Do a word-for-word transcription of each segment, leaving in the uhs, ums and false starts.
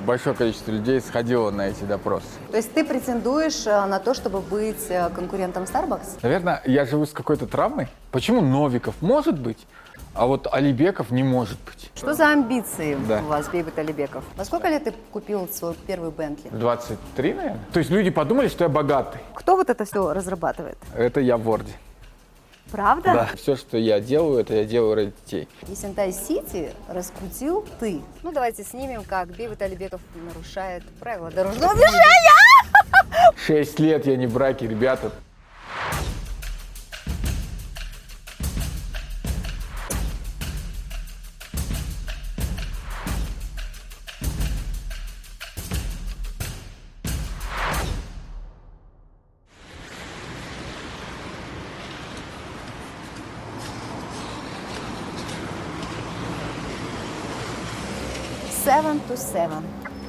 большое количество людей сходило на эти допросы. То есть ты претендуешь на то, чтобы быть конкурентом Starbucks? Наверное, я живу с какой-то травмой. Почему Новиков может быть, а вот Алибеков не может быть? Что за амбиции да. у вас, Бейбут Алибеков? Во сколько лет ты купил свой первый Бентли? двадцать три, наверное. То есть люди подумали, что я богатый. Кто вот это все разрабатывает? Это я в Word. Правда? Да. Все, что я делаю, это я делаю ради детей. Есентай Сити раскрутил ты. Ну, давайте снимем, как Бейбут Алибеков нарушает правила дорожного движения. Шесть лет я не в браке, ребята. Seven to seven.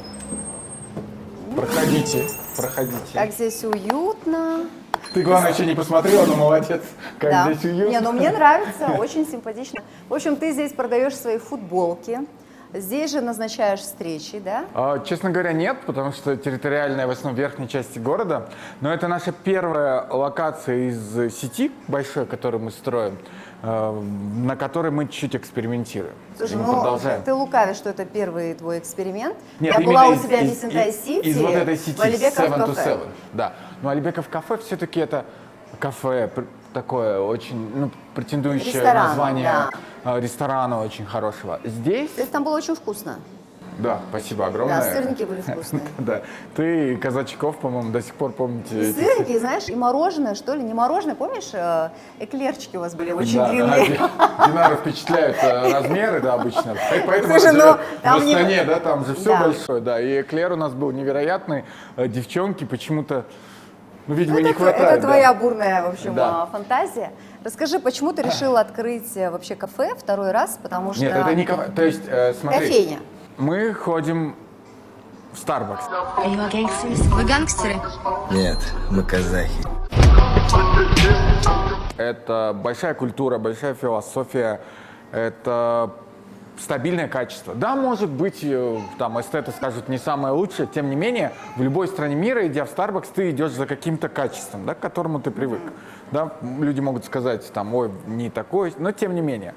Проходите, проходите. Как здесь уютно. Ты, главное, еще не посмотрела, но молодец. Как да. здесь уютно. Не, ну мне нравится, очень симпатично. В общем, ты здесь продаешь свои футболки. Здесь же назначаешь встречи, да? А, честно говоря, нет, потому что территориальная в основном верхней части города. Но это наша первая локация из сети большой, которую мы строим, э, на которой мы чуть-чуть экспериментируем. Слушай, И мы ну продолжаем. ты лукавишь, что это первый твой эксперимент. Нет, Я была у из, тебя в из, Есентай из, Сити, из вот этой сети в Алибеков seven to кафе. seven. Да. Но Алибеков кафе все-таки это кафе такое очень, ну, претендующее Ресторан, название да. ресторана очень хорошего. Здесь... То есть там было очень вкусно. Да, спасибо огромное. Да, сырники были вкусные. Да, ты и Казачков, по-моему, до сих пор помните. И сырники, знаешь, и мороженое, что ли, не мороженое, помнишь, эклерчики у вас были очень да, длинные. Да, Динара впечатляют размеры, да, обычно. Поэтому Слушай, ну, в не... Астане, да, там же все да. большое, да. И эклер у нас был невероятный. Девчонки почему-то, ну, видимо, это, не хватает. Это да. твоя бурная, в общем, да. фантазия. Расскажи, почему ты решил открыть вообще кафе второй раз, потому что... Нет, это не кафе, то есть, э, смотри. Кофейня. Мы ходим в Starbucks. Вы гангстеры? Нет, мы казахи. Это большая культура, большая философия, это стабильное качество. Да, может быть, там эстеты скажут не самое лучшее, тем не менее, в любой стране мира, идя в Starbucks, ты идешь за каким-то качеством, да, к которому ты привык. Да, люди могут сказать, там, ой, не такой, но тем не менее.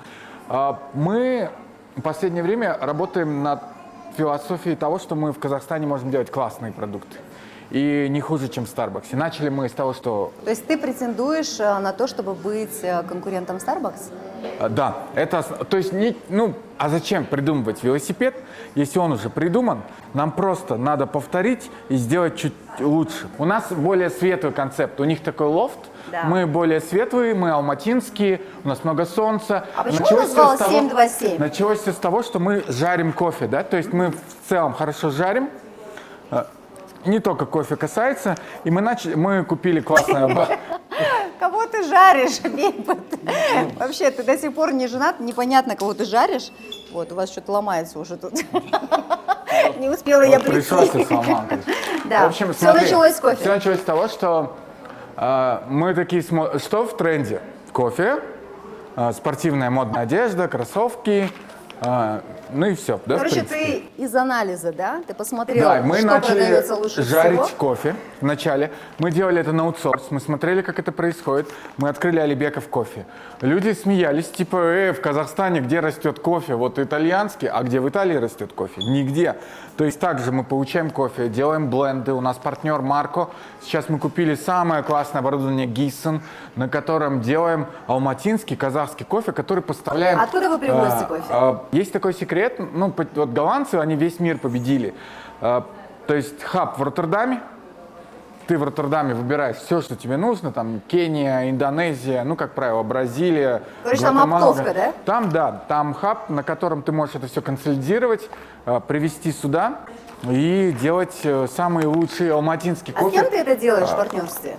Мы в последнее время работаем над философией того, что мы в Казахстане можем делать классные продукты. И не хуже, чем в Starbucks. Начали мы с того, что... То есть ты претендуешь на то, чтобы быть конкурентом Starbucks? Да. Это, то есть, не, ну, а зачем придумывать велосипед, если он уже придуман? Нам просто надо повторить и сделать чуть лучше. У нас более светлый концепт. У них такой лофт. Да. Мы более светлые, мы алматинские, у нас много солнца. А почему у нас было семь два семь? Началось с того, что мы жарим кофе, да, то есть мы в целом хорошо жарим. Не только кофе касается, и мы начали, мы купили классное... Кого ты жаришь, Бейбут? Вообще, ты до сих пор не женат, непонятно, кого ты жаришь. Вот, у вас что-то ломается уже тут. Не успела я прийти. Пришлось сломал. Да, все началось с кофе. Все началось с того, что мы такие смотрим, что в тренде? Кофе, спортивная модная одежда, кроссовки. А, ну и все, да? Короче, ты из анализа, да? Ты посмотрел, да, мы что начали продается лучше жарить всего? кофе вначале. Мы делали это на аутсорс, мы смотрели, как это происходит. Мы открыли Алибеков кофе. Люди смеялись, типа, э, в Казахстане где растет кофе? Вот итальянский, а где в Италии растет кофе? Нигде. То есть также мы получаем кофе, делаем бленды. У нас партнер Марко. Сейчас мы купили самое классное оборудование Гиссен, на котором делаем алматинский, казахский кофе, который поставляем... Откуда вы привозите а, кофе? А, есть такой секрет, ну, вот голландцы, они весь мир победили. А, то есть хаб в Роттердаме, ты в Роттердаме выбираешь все, что тебе нужно, там Кения, Индонезия, ну, как правило, Бразилия. Короче, там оптовка, да? Там, да, там хаб, на котором ты можешь это все консолидировать, привезти сюда и делать самый лучший алматинский кофе. А с кем ты это делаешь в партнерстве?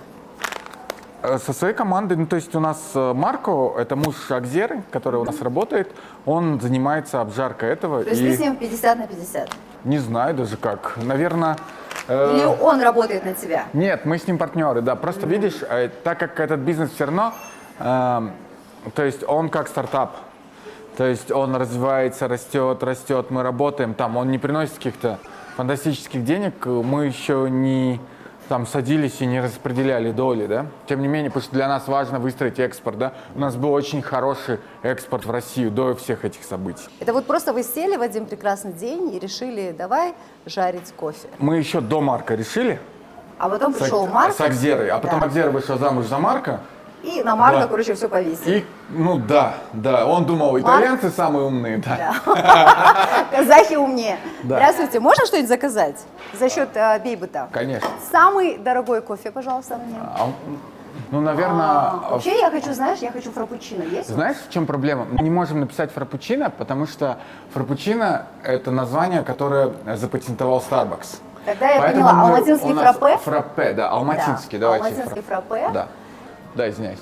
Со своей командой, ну, то есть у нас Марко, это муж Акзеры, который у нас работает, он занимается обжаркой этого. То есть и... ты с ним пятьдесят на пятьдесят? Не знаю даже как, наверное... Или э... он работает на тебя? Нет, мы с ним партнеры, да, просто mm-hmm. видишь, э, так как этот бизнес все равно, э, то есть он как стартап, то есть он развивается, растет, растет, мы работаем там, он не приносит каких-то фантастических денег, мы еще не там садились и не распределяли доли, да. Тем не менее, потому что для нас важно выстроить экспорт, да. У нас был очень хороший экспорт в Россию до всех этих событий. Это вот просто вы сели в один прекрасный день и решили, давай жарить кофе. Мы еще до Марка решили. А потом С, пришел Марк. с Агдерой. А потом Да. Агдера вышла замуж за Марка. И на Марка, Да. короче, все повесили. И, ну да, да, он думал, итальянцы самые умные, да. Да. Казахи умнее. Да. Здравствуйте, можно что-нибудь заказать за счет э, Бейбута? Конечно. Самый дорогой кофе, пожалуйста, мне. А, ну, наверное, А, вообще я хочу, знаешь, я хочу фраппучино. Есть? знаешь, в чем проблема? Мы не можем написать фраппучино, потому что фраппучино – это название, которое запатентовал Starbucks. Тогда я Поэтому поняла. мы- Алматинский у нас фраппе? Фраппе, да, алматинский, Да, давайте. алматинский фра- фраппе. Да, да, извиняюсь.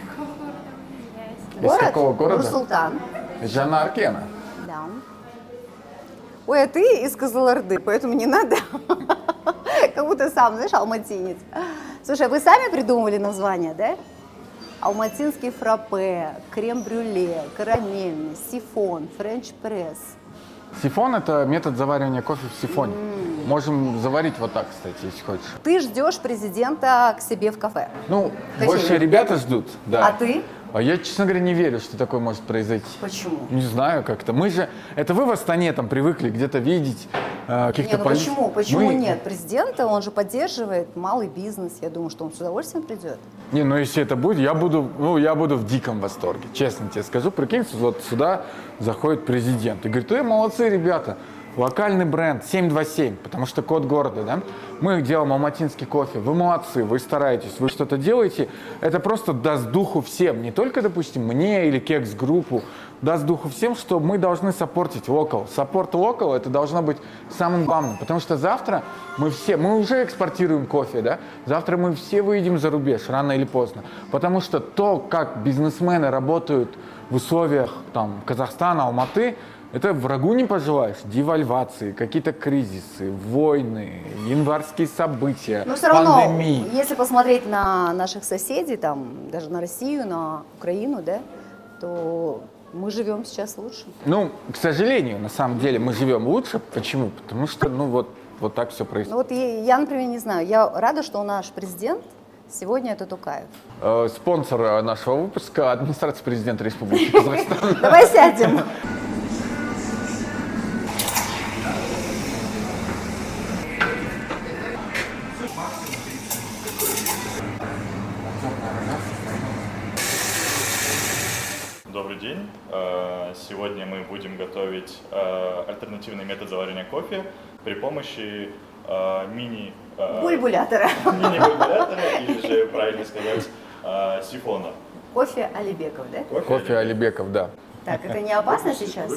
Из Город? какого города? Нур-Султан. Жанна Аркена. Да. Ой, а ты из Кызылорды, поэтому не надо. Как будто сам, знаешь, алматинец. Слушай, а вы сами придумывали название, да? Алматинский фраппе, крем-брюле, карамельный, сифон, френч-пресс. Сифон – это метод заваривания кофе в сифоне. Можем заварить вот так, кстати, если хочешь. Ты ждешь президента к себе в кафе. Ну, Какие? больше ребята ждут, да. А ты? А я, честно говоря, не верю, что такое может произойти. Почему? Не знаю как-то. Мы же, это вы в Астане там привыкли где-то видеть э, каких-то Не, ну поли- почему? Почему Мы- нет? Президента, он же поддерживает малый бизнес. Я думаю, что он с удовольствием придет. Не, ну если это будет, я буду, ну я буду в диком восторге, честно тебе скажу. Прикинь, вот сюда заходит президент и говорит: "Эй, молодцы, ребята, локальный бренд семь два семь, потому что код города, да? Мы делаем алматинский кофе, вы молодцы, вы стараетесь, вы что-то делаете. Это просто даст духу всем, не только, допустим, мне или кекс-группу, даст духу всем, что мы должны саппортить локал. Саппорт локал — это должно быть самым главным, потому что завтра мы все, мы уже экспортируем кофе, да? Завтра мы все выйдем за рубеж, рано или поздно, потому что то, как бизнесмены работают в условиях там Казахстана, Алматы, это врагу не пожелаешь. Девальвации, какие-то кризисы, войны, январские события, Но все равно, пандемии. если посмотреть на наших соседей, там, даже на Россию, на Украину, да, то мы живем сейчас лучше. Ну, к сожалению, на самом деле мы живем лучше. Почему? Потому что, ну, вот, вот так все Ну происходит. вот я, я, например, не знаю, я рада, что наш президент сегодня это Токаев. Э, Спонсор э, нашего выпуска — администрация президента Республики Казахстан. Давай сядем. Добрый день. Э, Сегодня мы будем готовить э, альтернативный метод заваривания кофе при помощи э, мини... э, Бульбулятора. мини-бульбулятора, или же, правильно сказать, э, сифона. Кофе Алибеков, да? Кофе Алибеков, да. Так, это не опасно сейчас?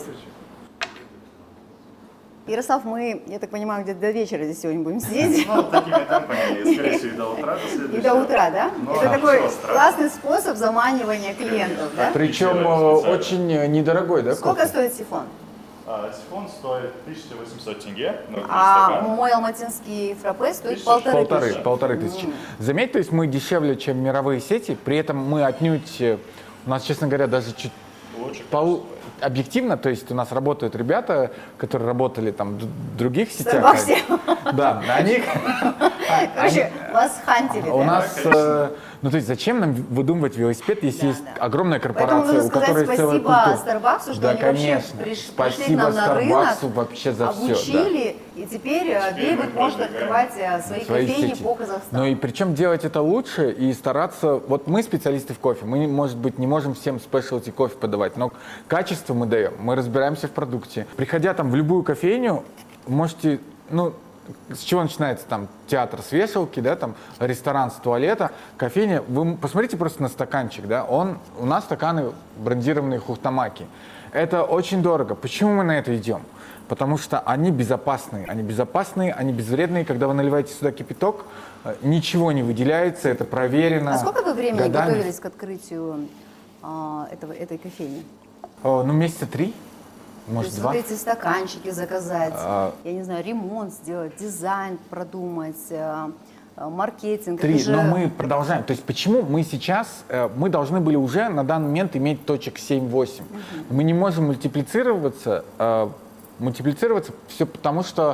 Ярослав, мы, я так понимаю, где-то до вечера здесь сегодня будем сидеть. Ну, такими темпами, скорее всего, и до утра, до И следующего. до утра, да? Ну, Это да, такой всё, страшно. классный способ заманивания клиентов, да? Причем э, специально. очень э, недорогой, да, Сколько кофе? стоит сифон? А, Сифон стоит тысяча восемьсот тенге. на три А стакана. мой алматинский фраппе стоит Тысяча полторы Полторы, тысячи. полторы тысячи. Заметь, то есть мы дешевле, чем мировые сети, при этом мы отнюдь, э, у нас, честно говоря, даже чуть Лучше, пол- объективно, то есть у нас работают ребята, которые работали там в д- других В сетях. Старбаксе. Да, они, Короче, вас хантили, у да? нас, э, ну то есть зачем нам выдумывать велосипед, если Да, есть да. огромная Поэтому корпорация, нужно у которой сказать целая спасибо культура. Старбаксу, что Да, они вообще конечно. приш- пришли к Спасибо нам на рынок, Старбаксу вообще за все. обучили, и теперь э, Теперь Бейбут мы может продвигаем открывать э, свои Свои кофейни сети. по Казахстану. Ну и причем делать это лучше и стараться. Вот мы специалисты в кофе, мы, может быть, не можем всем спешлти кофе подавать, но качество мы даем, мы разбираемся в продукте. Приходя там в любую кофейню, можете, ну, с чего начинается там театр с вешалки, да, там ресторан с туалета, кофейня. Вы м- посмотрите просто на стаканчик, да, он, у нас стаканы брендированные хухтамаки. Это очень дорого. Почему мы на это идем? Потому что они безопасные, они безопасные, они безвредные. Когда вы наливаете сюда кипяток, э, ничего не выделяется, это проверено. А сколько вы времени годами. готовились к открытию а, этого, этой кофейни? О, ну, месяца три, То может, есть два. вот эти стаканчики заказать, А. я не знаю, ремонт сделать, дизайн продумать, э, э, маркетинг. Три, Это же- но мы продолжаем. То есть почему мы сейчас, э, мы должны были уже на данный момент иметь точек семь-восемь. Мы не можем мультиплицироваться, э, мультиплицироваться все потому, что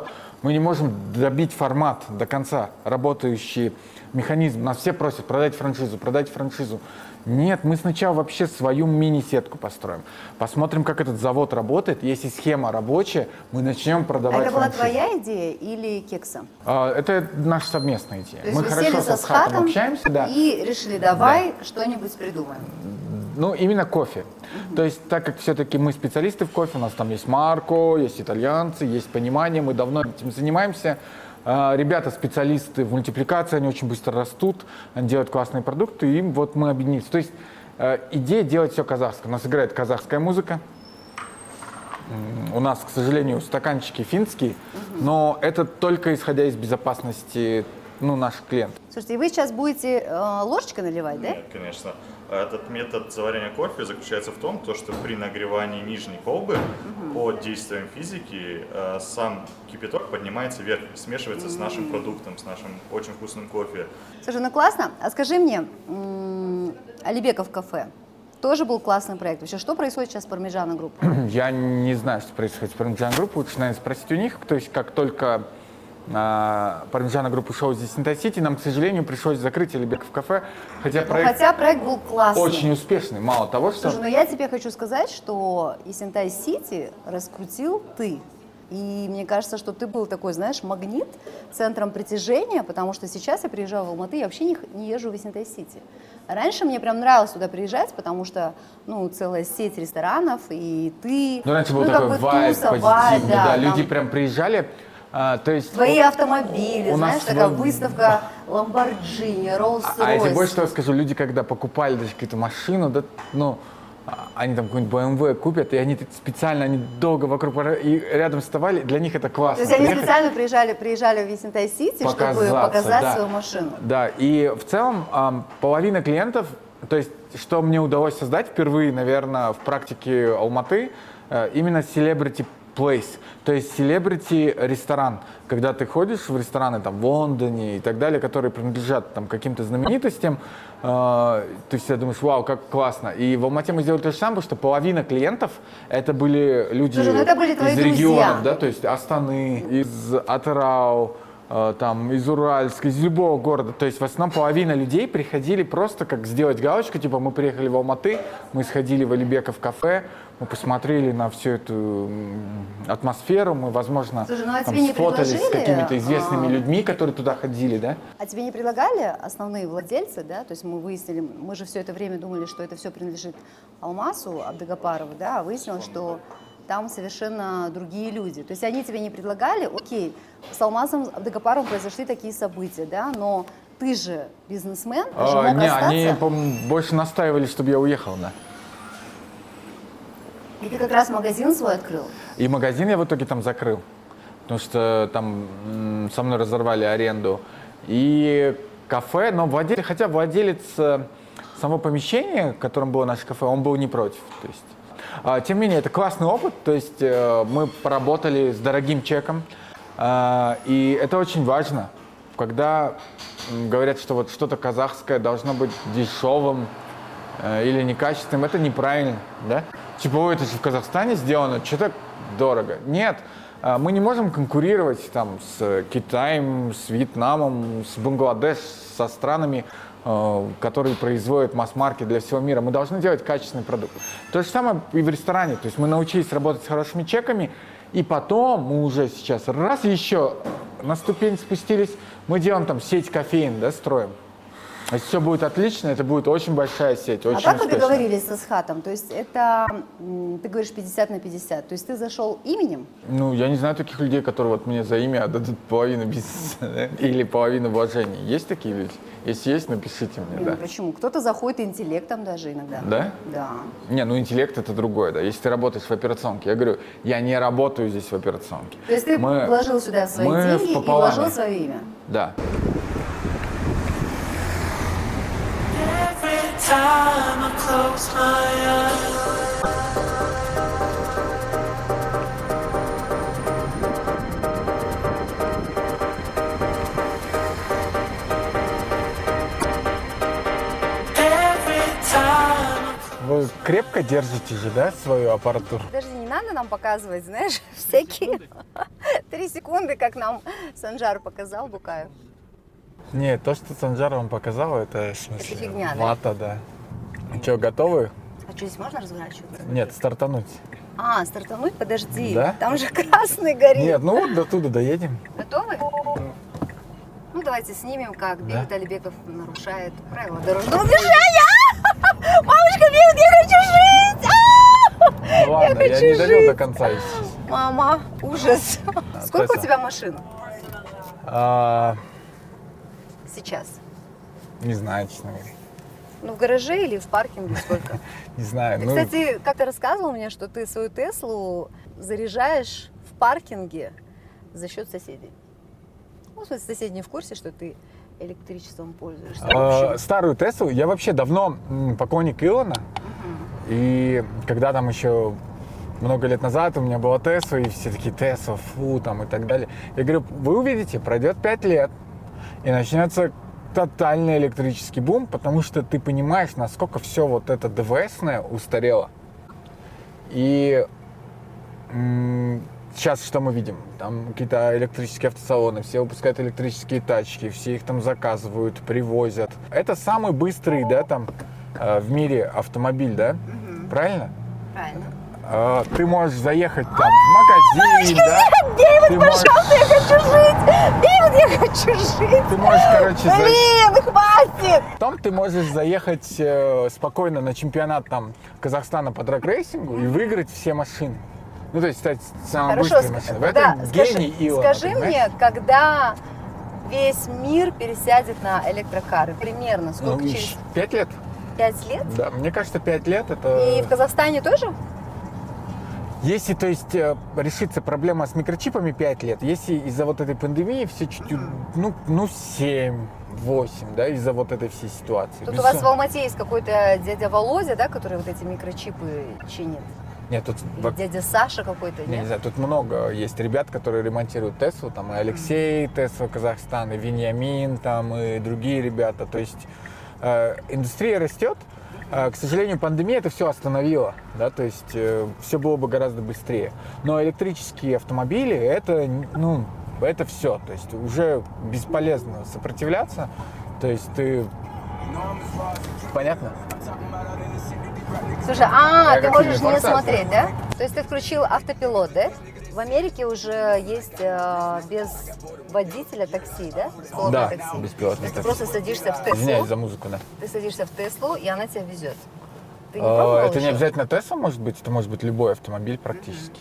Мы не можем добить формат до конца, работающий механизм. Нас все просят продать франшизу, продать франшизу. Нет, мы сначала вообще свою мини-сетку построим. Посмотрим, как этот завод работает. Если схема рабочая, мы начнем продавать Это была франшизу. твоя идея или Кекса? А, это наша совместная идея. То есть Мы вы хорошо сели со со Схатом Схатом общаемся, да. и решили, давай что-нибудь придумаем. Ну, именно кофе. То есть, так как все-таки мы специалисты в кофе, у нас там есть Марко, есть итальянцы, есть понимание, мы давно этим занимаемся. А, Ребята, специалисты в мультипликации, они очень быстро растут, они делают классные продукты, и им вот мы объединились. То есть, э, идея делать все казахское. У нас играет казахская музыка. М, У нас, к сожалению, стаканчики финские, но это только исходя из безопасности, ну, наших клиентов. Слушайте, и вы сейчас будете э, ложечкой наливать, да? Нет, конечно. Этот метод заварения кофе заключается в том, то, что при нагревании нижней колбы под действием физики э, сам кипяток поднимается вверх, смешивается с нашим продуктом, с нашим очень вкусным кофе. Слушай, ну классно. А скажи мне, м, Алибеков кафе тоже был классный проект. Вообще, что происходит сейчас с Пармиджано Групп? Я не знаю, что происходит с Пармиджано Групп, лучше, наверное, спросить у них. То есть, как только а, Пармиджано Групп ушел из Интасити, нам, к сожалению, пришлось закрыть Алибеков кафе, хотя Ну, проект хотя проект был классный. очень успешный. Мало того, что... Слушай, ну я тебе хочу сказать, что Исентай Сити раскрутил ты. И мне кажется, что ты был такой, знаешь, магнит, центром притяжения, потому что сейчас я приезжаю в Алматы, я вообще не, х- не езжу в Исентай Сити. Раньше мне прям нравилось туда приезжать, потому что, ну, целая сеть ресторанов, и ты... Ну, раньше был ну, такой как бы вайб туса, позитивный, вайб, да, там люди прям приезжали. а, то есть... Твои автомобили, у знаешь, нас такая свой- выставка Ламборджини, Роллс-Ройс. А я тебе больше того скажу, люди, когда покупали даже какую-то машину, да, ну, а, они там какой-нибудь бэ эм вэ купят, и они специально, они долго вокруг, и рядом вставали, для них это То классно. есть они Приехать, специально приезжали, приезжали в Исентай Сити, чтобы показаться, показать да. свою машину. Да, и в целом ам, половина клиентов, то есть, что мне удалось создать впервые, наверное, в практике Алматы, э, именно celebrity place, то есть celebrity ресторан, когда ты ходишь в рестораны там в Лондоне и так далее, которые принадлежат там каким-то знаменитостям, э, ты всегда думаешь, вау, как классно. И в Алмате мы сделали то же самое, потому что половина клиентов это были люди Слушай, ну это были твои из друзья. регионов, да, то есть Астаны, из Атырау, э, там, из Уральска, из любого города. То есть в основном половина людей приходили просто как сделать галочку, типа мы приехали в Алматы, мы сходили в Алибеков кафе, мы посмотрели на всю эту м, атмосферу, мы, возможно, Слушай, ну а там, тебе не сфотались с предложили, какими-то известными а, людьми, которые туда ходили, да? А тебе не предлагали основные владельцы, да? То есть мы выяснили, мы же все это время думали, что это все принадлежит Алмасу Абдыгапарову, да? А выяснилось, что там совершенно другие люди. То есть они тебе не предлагали, окей, с Алмасом Абдыгапаровым произошли такие события, да? Но ты же бизнесмен, ты же А, мог не, остаться. они, по-моему, больше настаивали, чтобы я уехал, да. И ты как раз магазин свой открыл. И магазин я в итоге там закрыл, потому что там м, со мной разорвали аренду. И кафе, но владелец, хотя владелец э, самого помещения, в котором было наше кафе, он был не против. То есть, а, тем не менее, это классный опыт, то есть э, мы поработали с дорогим чеком, э, и это очень важно, когда м, говорят, что вот что-то казахское должно быть дешевым, или некачественным, это неправильно, да? Типа, ой, это же в Казахстане сделано, что-то дорого. Нет, мы не можем конкурировать там с Китаем, с Вьетнамом, с Бангладеш, со странами, которые производят масс-маркет для всего мира. Мы должны делать качественный продукт. То же самое и в ресторане. То есть мы научились работать с хорошими чеками, и потом мы уже сейчас раз еще на ступень спустились, мы делаем там сеть кофеин, да, строим. Если все будет отлично, это будет очень большая сеть, очень А как вы успешная. договорились со Схатом? То есть это, м, ты говоришь, пятьдесят на пятьдесят. То есть ты зашел именем? Ну, я не знаю таких людей, которые вот мне за имя отдадут половину бизнеса, да? Или половину вложений. Есть такие люди? Если есть, напишите мне, Блин, да. ну почему? Кто-то заходит интеллектом даже иногда. Да? Да. Не, ну интеллект это другое, да. Если ты работаешь в операционке, я говорю, я не работаю здесь в операционке. То есть ты Мы- вложил сюда свои мы деньги в и пополаме. вложил свое имя? Да. Time I close my eyes. Every time. Вы крепко держите же, да, свою аппаратуру? Даже не надо нам показывать, знаешь, всякие Три секунды, как нам Санжар показал, Букаев. Нет, то, что Санжар вам показал, это в смысле Это фигня, да? вата, да. Что, готовы? А что, здесь можно разворачиваться? Нет, стартануть. А, стартануть? Подожди. Да? Там же красный горит. Нет, ну вот до туда доедем. Готовы? Ну, давайте снимем, как Да. Бейбут Алибеков нарушает правила дорожного движения. Мамочка, Бейбут, я хочу жить! А! Ну, ладно, я, хочу не довел жить. до конца. естественно. Мама, ужас. Сколько у Тесса. тебя машин А, сейчас? не знаю, честно говоря. Ну, в гараже или в паркинге сколько? Не знаю. Ты, ну, кстати, как-то рассказывал мне, что ты свою Теслу заряжаешь в паркинге за счет соседей. Ну, в смысле, соседи не в курсе, что ты электричеством пользуешься. а, общим. старую Теслу, я вообще давно м, поклонник Илона. И когда там еще много лет назад у меня была Тесла, и все такие, Тесла, фу, там и так далее. Я говорю, вы увидите, пройдет пять лет, и начнется тотальный электрический бум, потому что ты понимаешь, насколько все вот это ДВСное устарело. И м, сейчас что мы видим? Там какие-то электрические автосалоны, все выпускают электрические тачки, все их там заказывают, привозят. Это самый быстрый, да, там э, в мире автомобиль, да? Правильно? Правильно. Э, ты можешь заехать там в магазин, да? Бейбут, Ты можешь- пожалуйста, я хочу жить! Бейбут, я хочу жить! Ты можешь, короче, за- Блин, хватит! Потом ты можешь заехать э, спокойно на чемпионат там Казахстана по драг-рейсингу и выиграть все машины. Ну, то есть стать самой Хорошо, быстрой ск- машиной. В когда- этом скажи, гений Илона, скажи понимаешь? мне, когда весь мир пересядет на электрокары? Примерно Ну, сколько? Через ищ- пять лет. пять лет? Да, мне кажется, пять лет это... И в Казахстане тоже? Если, то есть, э, решится проблема с микрочипами пять лет, если из-за вот этой пандемии все чуть-чуть, ну, ну семь, восемь, да, из-за вот этой всей ситуации. Тут у вас в Безусловно. Алмате есть какой-то дядя Володя, да, который вот эти микрочипы чинит? Нет, тут... Или во- дядя Саша какой-то, Не, не нет? знаю, тут много есть ребят, которые ремонтируют Теслу, там и Алексей, Тесла Казахстан, и Вениамин, там и другие ребята. То есть э, индустрия растет. Э, к сожалению, пандемия это все остановила, да, то есть э, все было бы гораздо быстрее. Но электрические автомобили это, ну, это все, то есть уже бесполезно сопротивляться. То есть ты, понятно? Слушай, а, Я ты как можешь фильм не «Форсаж», смотреть, да? То есть ты включил автопилот, да? В Америке уже есть э, без водителя такси, да? Беспилотное Да, такси. беспилотное Ты такси. просто садишься в Теслу, Извиняюсь за музыку, да. ты садишься в Теслу, и она тебя везет. Ты не Э, пробовал это не еще? обязательно Тесла может быть, это может быть любой автомобиль практически.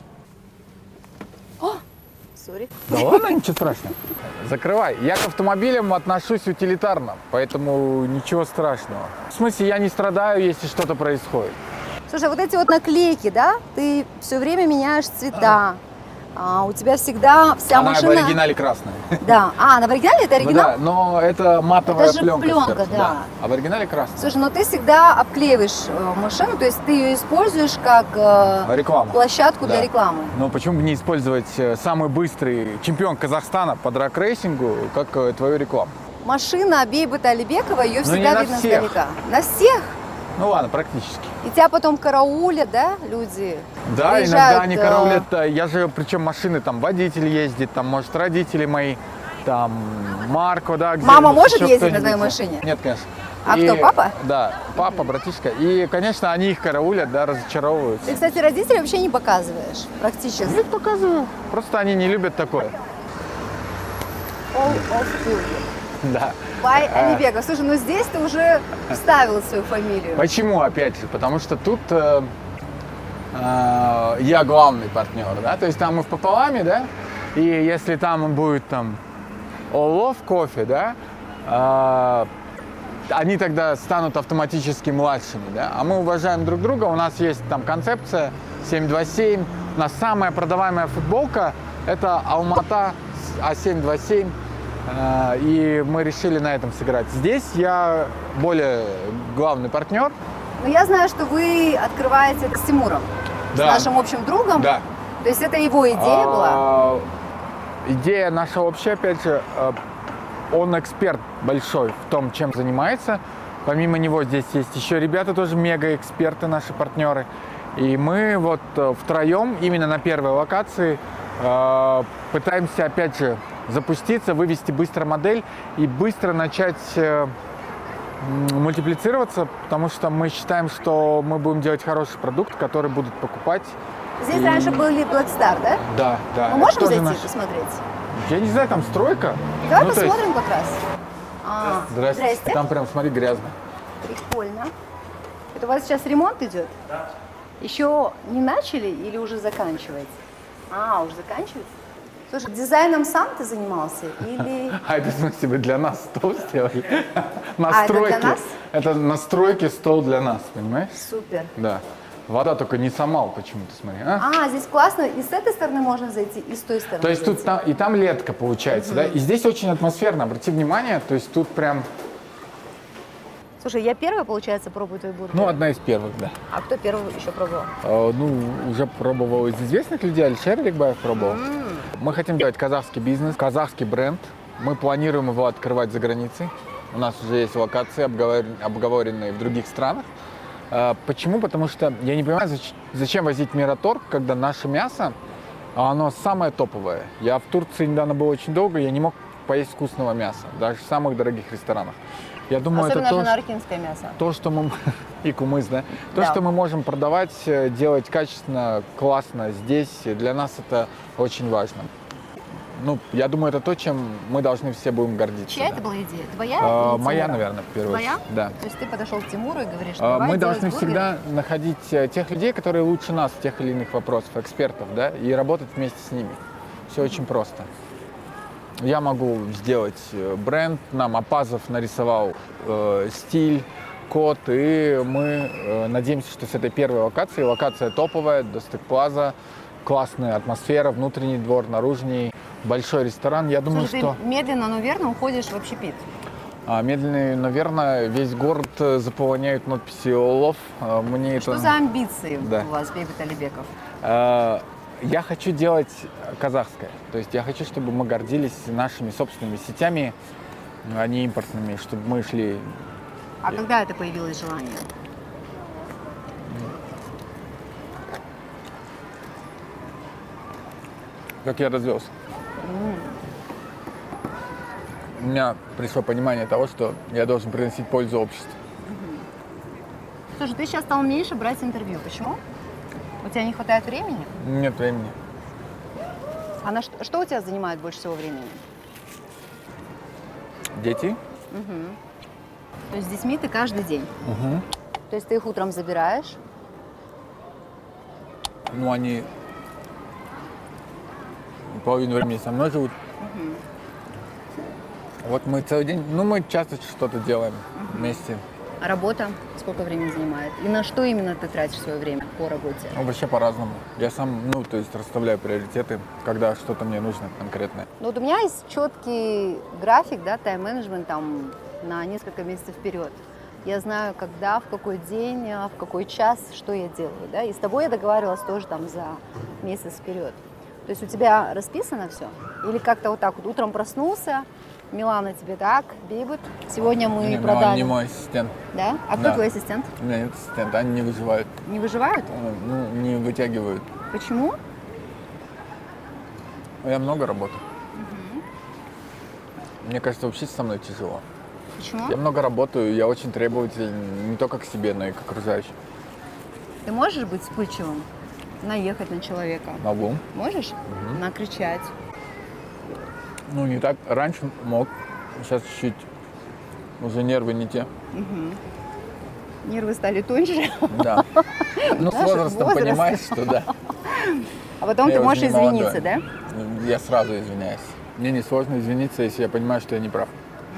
Сори. Да ладно, ничего страшного. Закрывай. Я к автомобилям отношусь утилитарно, поэтому ничего страшного. В смысле, я не страдаю, если что-то происходит. Слушай, вот эти вот наклейки, да? Ты все время меняешь цвета. А, у тебя всегда вся Она машина... в оригинале красная. Да. А, она в оригинале это Ну оригинал? да, но это матовая Это же пленка. пленка, сверху, да. А в оригинале красная. Слушай, ну ты всегда обклеиваешь э, машину, то есть ты ее используешь как э, Реклама. площадку Да. для рекламы. Ну почему бы не использовать э, самый быстрый чемпион Казахстана по драг-рейсингу как э, твою рекламу? Машина Бейбута Алибекова, ее Ну, всегда не на видно всех. издалека. На всех. Ну ладно, практически. И тебя потом караулят, да, люди? Да, Приезжают, иногда они э, караулят. э, Я же, причем машины, там водитель ездит, там, может, родители мои, там, Марко, да. где- Мама может еще ездить на кто-нибудь. твоей машине? Нет, конечно. А кто, папа? Да, папа, братишка. И, конечно, они их караулят, да, разочаровываются. Ты, кстати, родителей вообще не показываешь практически. Я показываю. Просто они не любят такое. All of you. Да. Бай А. Алибеков. Слушай, ну здесь ты уже вставила свою фамилию. Почему, опять же? Потому что тут э, э, я главный партнер, да, то есть там мы в пополаме, да, и если там он будет там Олов кофе, да, э, они тогда станут автоматически младшими, да, а мы уважаем друг друга, у нас есть там концепция семь два семь, у нас самая продаваемая футболка это Алмата А семь два семь. И мы решили на этом сыграть. Здесь я более главный партнер. Но я знаю, что вы открываете это с Тимуром, Да. с нашим общим другом. Да. То есть это его идея была? А, Идея наша общая, опять же, а, он эксперт большой в том, чем занимается. Помимо него здесь есть еще ребята, тоже мега-эксперты, наши партнеры. И мы вот втроем, именно на первой локации, Э, Пытаемся, опять же, запуститься, вывести быстро модель и быстро начать э, м, мультиплицироваться, потому что мы считаем, что мы будем делать хороший продукт, который будут покупать. Здесь И- раньше были Black Star, да? Да, да. Мы это можем тоже зайти наш- посмотреть? Я не знаю, там стройка. Давай Ну, то есть- посмотрим как раз. А, Здрасте. Там прям, смотри, грязно. Прикольно. Это у вас сейчас ремонт идет? Да. Еще не начали или уже заканчиваете? А, уже заканчиваете? Слушай, дизайном сам ты занимался или... А это, в смысле, вы для нас стол сделали? А, это Настройки. для нас? Это настройки стол для нас, понимаешь? Супер. Да. Вода только не самал почему-то, смотри. А? А, здесь классно. И с этой стороны можно зайти, и с той стороны То есть зайти. тут там, и там летка получается, да? И здесь очень атмосферно, обрати внимание, то есть тут прям, Слушай, я первая, получается, пробую твой бургер. ну, одна из первых, да. А кто первый еще пробовал? Э, Ну, уже пробовал из известных людей, Алишер Рикбаев пробовал. Мы хотим делать казахский бизнес, казахский бренд. Мы планируем его открывать за границей. У нас уже есть локации, обговор- обговоренные в других странах. Э, Почему? Потому что я не понимаю, зач- зачем возить Мираторг, когда наше мясо, а оно самое топовое. Я в Турции недавно был очень долго, я не мог поесть вкусного мяса, даже в самых дорогих ресторанах. Я думаю, Особенно это то, жанаркинское мясо. то, что мы и кумыс, да, то, Да. что мы можем продавать, э, делать качественно, классно здесь, для нас это очень важно. Ну, я думаю, это то, чем мы должны все будем гордиться. Чья да. это была идея? Твоя А, или моя, Тимура? наверное, в первую Твоя? очередь. Да. То есть ты подошел к Тимуру и говоришь, А, давай Мы делать должны бургер. всегда находить э, тех людей, которые лучше нас в тех или иных вопросах, экспертов, да, и работать вместе с ними. Все очень просто. Я могу сделать э, бренд, нам Апазов нарисовал э, стиль, код, и мы э, надеемся, что с этой первой локации, локация топовая, Достык Плаза, классная атмосфера, внутренний двор, наружный, большой ресторан. Я думаю, Слушай, что ты медленно, но верно уходишь в общепит. а, медленно, наверное, весь город э, заполоняют надписи Олов. А, Мне Что это... за амбиции Да. у вас, Бейбут Алибеков? Э, Я хочу делать казахское. То есть я хочу, чтобы мы гордились нашими собственными сетями, а не импортными, чтобы мы шли. А когда это появилось желание? Как я развелся. У меня пришло понимание того, что я должен приносить пользу обществу. Слушай, ты сейчас стал меньше брать интервью. Почему? У тебя не хватает времени? Нет времени. А на что, что у тебя занимает больше всего времени? Дети? То есть с детьми ты каждый день? То есть ты их утром забираешь? Ну, они половину времени со мной живут. Вот мы целый день, ну, мы часто что-то делаем вместе. А работа сколько времени занимает? И на что именно ты тратишь свое время по работе? Ну, вообще по-разному. Я сам, ну, то есть расставляю приоритеты, когда что-то мне нужно конкретное. Ну вот у меня есть четкий график, да, тайм-менеджмент там на несколько месяцев вперед. Я знаю, когда, в какой день, а, в какой час, что я делаю, да. И с тобой я договаривалась тоже там за месяц вперед. То есть у тебя расписано все? Или как-то вот так вот утром проснулся, Милана тебе так, Бейбут, сегодня мы Не, продали. Милан не мой ассистент. Да? А кто Да. твой ассистент? У меня нет ассистента, они не выживают, Не выживают? ну, не вытягивают. Почему? Я много работаю. Мне кажется, вообще со мной тяжело. Почему? Я много работаю, я очень требователен не только к себе, но и к окружающим. Ты можешь быть вспыльчивым? Наехать на человека? Могу. Можешь? Накричать? Ну, не так. Раньше мог, сейчас чуть-чуть уже нервы не те. Нервы стали тоньше, Да. Ну, с Знаешь, возрастом возраст. понимаешь, что да. а потом Я ты уже можешь не извиниться, молодой. да? Я сразу извиняюсь. Мне не сложно извиниться, если я понимаю, что я не прав.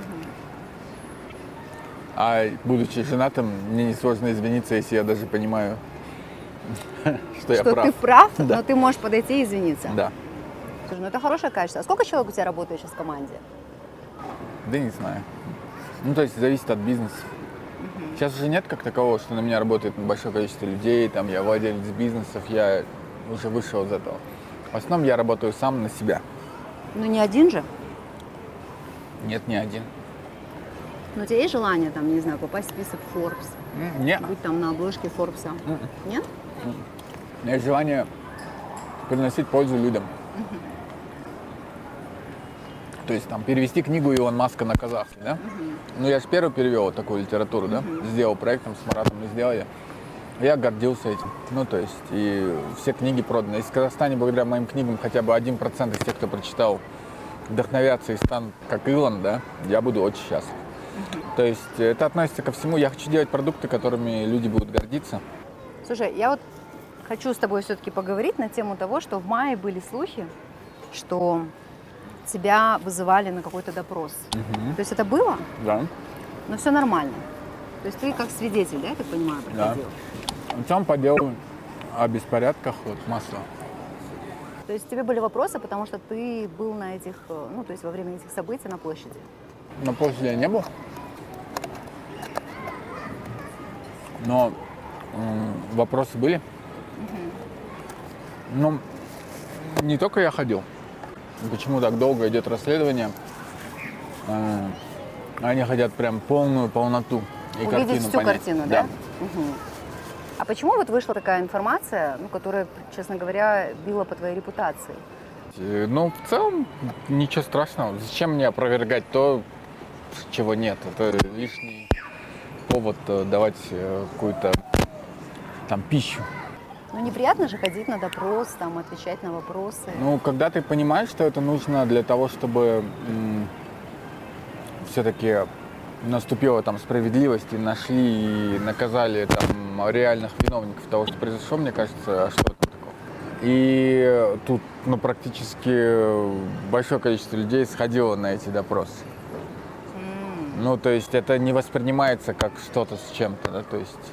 А будучи женатым, мне не сложно извиниться, если я даже понимаю, что я Что прав. ты прав, Да. но ты можешь подойти и извиниться. Да. Слушай, ну это хорошее качество. А сколько человек у тебя работает сейчас в команде? Да не знаю. Ну, то есть зависит от бизнеса. Сейчас уже нет как такового, что на меня работает большое количество людей, там я владелец бизнесов, я уже вышел из этого. В основном я работаю сам на себя. Ну не один же. Нет, не один. Но у тебя есть желание, там, не знаю, попасть в список Forbes, М, Не. быть там на обложке Forbes? Нет? У меня есть желание приносить пользу людям. То есть там перевести книгу Илон Маска на казахский, да? Ну, я же первый перевел вот такую литературу, да? Сделал проектом с Маратом, мы сделали. Я гордился этим. Ну, то есть, и все книги проданы. Если в Казахстане благодаря моим книгам хотя бы один процент из тех, кто прочитал, вдохновятся и станут как Илон, да, я буду очень счастлив. То есть, это относится ко всему. Я хочу делать продукты, которыми люди будут гордиться. Слушай, я вот хочу с тобой все-таки поговорить на тему того, что в мае были слухи, что тебя вызывали на какой-то допрос. Угу. То есть это было? Да. Но все нормально. То есть ты как свидетель, да, я так понимаю, проходил? Да. Там по делу о беспорядках вот масса. То есть тебе были вопросы, потому что ты был на этих, ну, то есть во время этих событий на площади? На площади я не был. Но м, вопросы были. Угу. Ну, не только я ходил. Почему так долго идет расследование? Э, они хотят прям полную полноту и увидеть картину всю понять. картину, да? Да. Угу. А почему вот вышла такая информация, ну, которая, честно говоря, била по твоей репутации? Э, Ну, в целом, ничего страшного. Зачем мне опровергать то, чего нет? Это лишний повод э, давать э, какую-то там пищу. Ну, неприятно же ходить на допрос, там, отвечать на вопросы. Ну, когда ты понимаешь, что это нужно для того, чтобы м, все-таки наступила там справедливость и нашли и наказали там реальных виновников того, что произошло, мне кажется, а что это такое? И тут, ну, практически большое количество людей сходило на эти допросы. Mm. Ну, то есть это не воспринимается как что-то с чем-то, да, то есть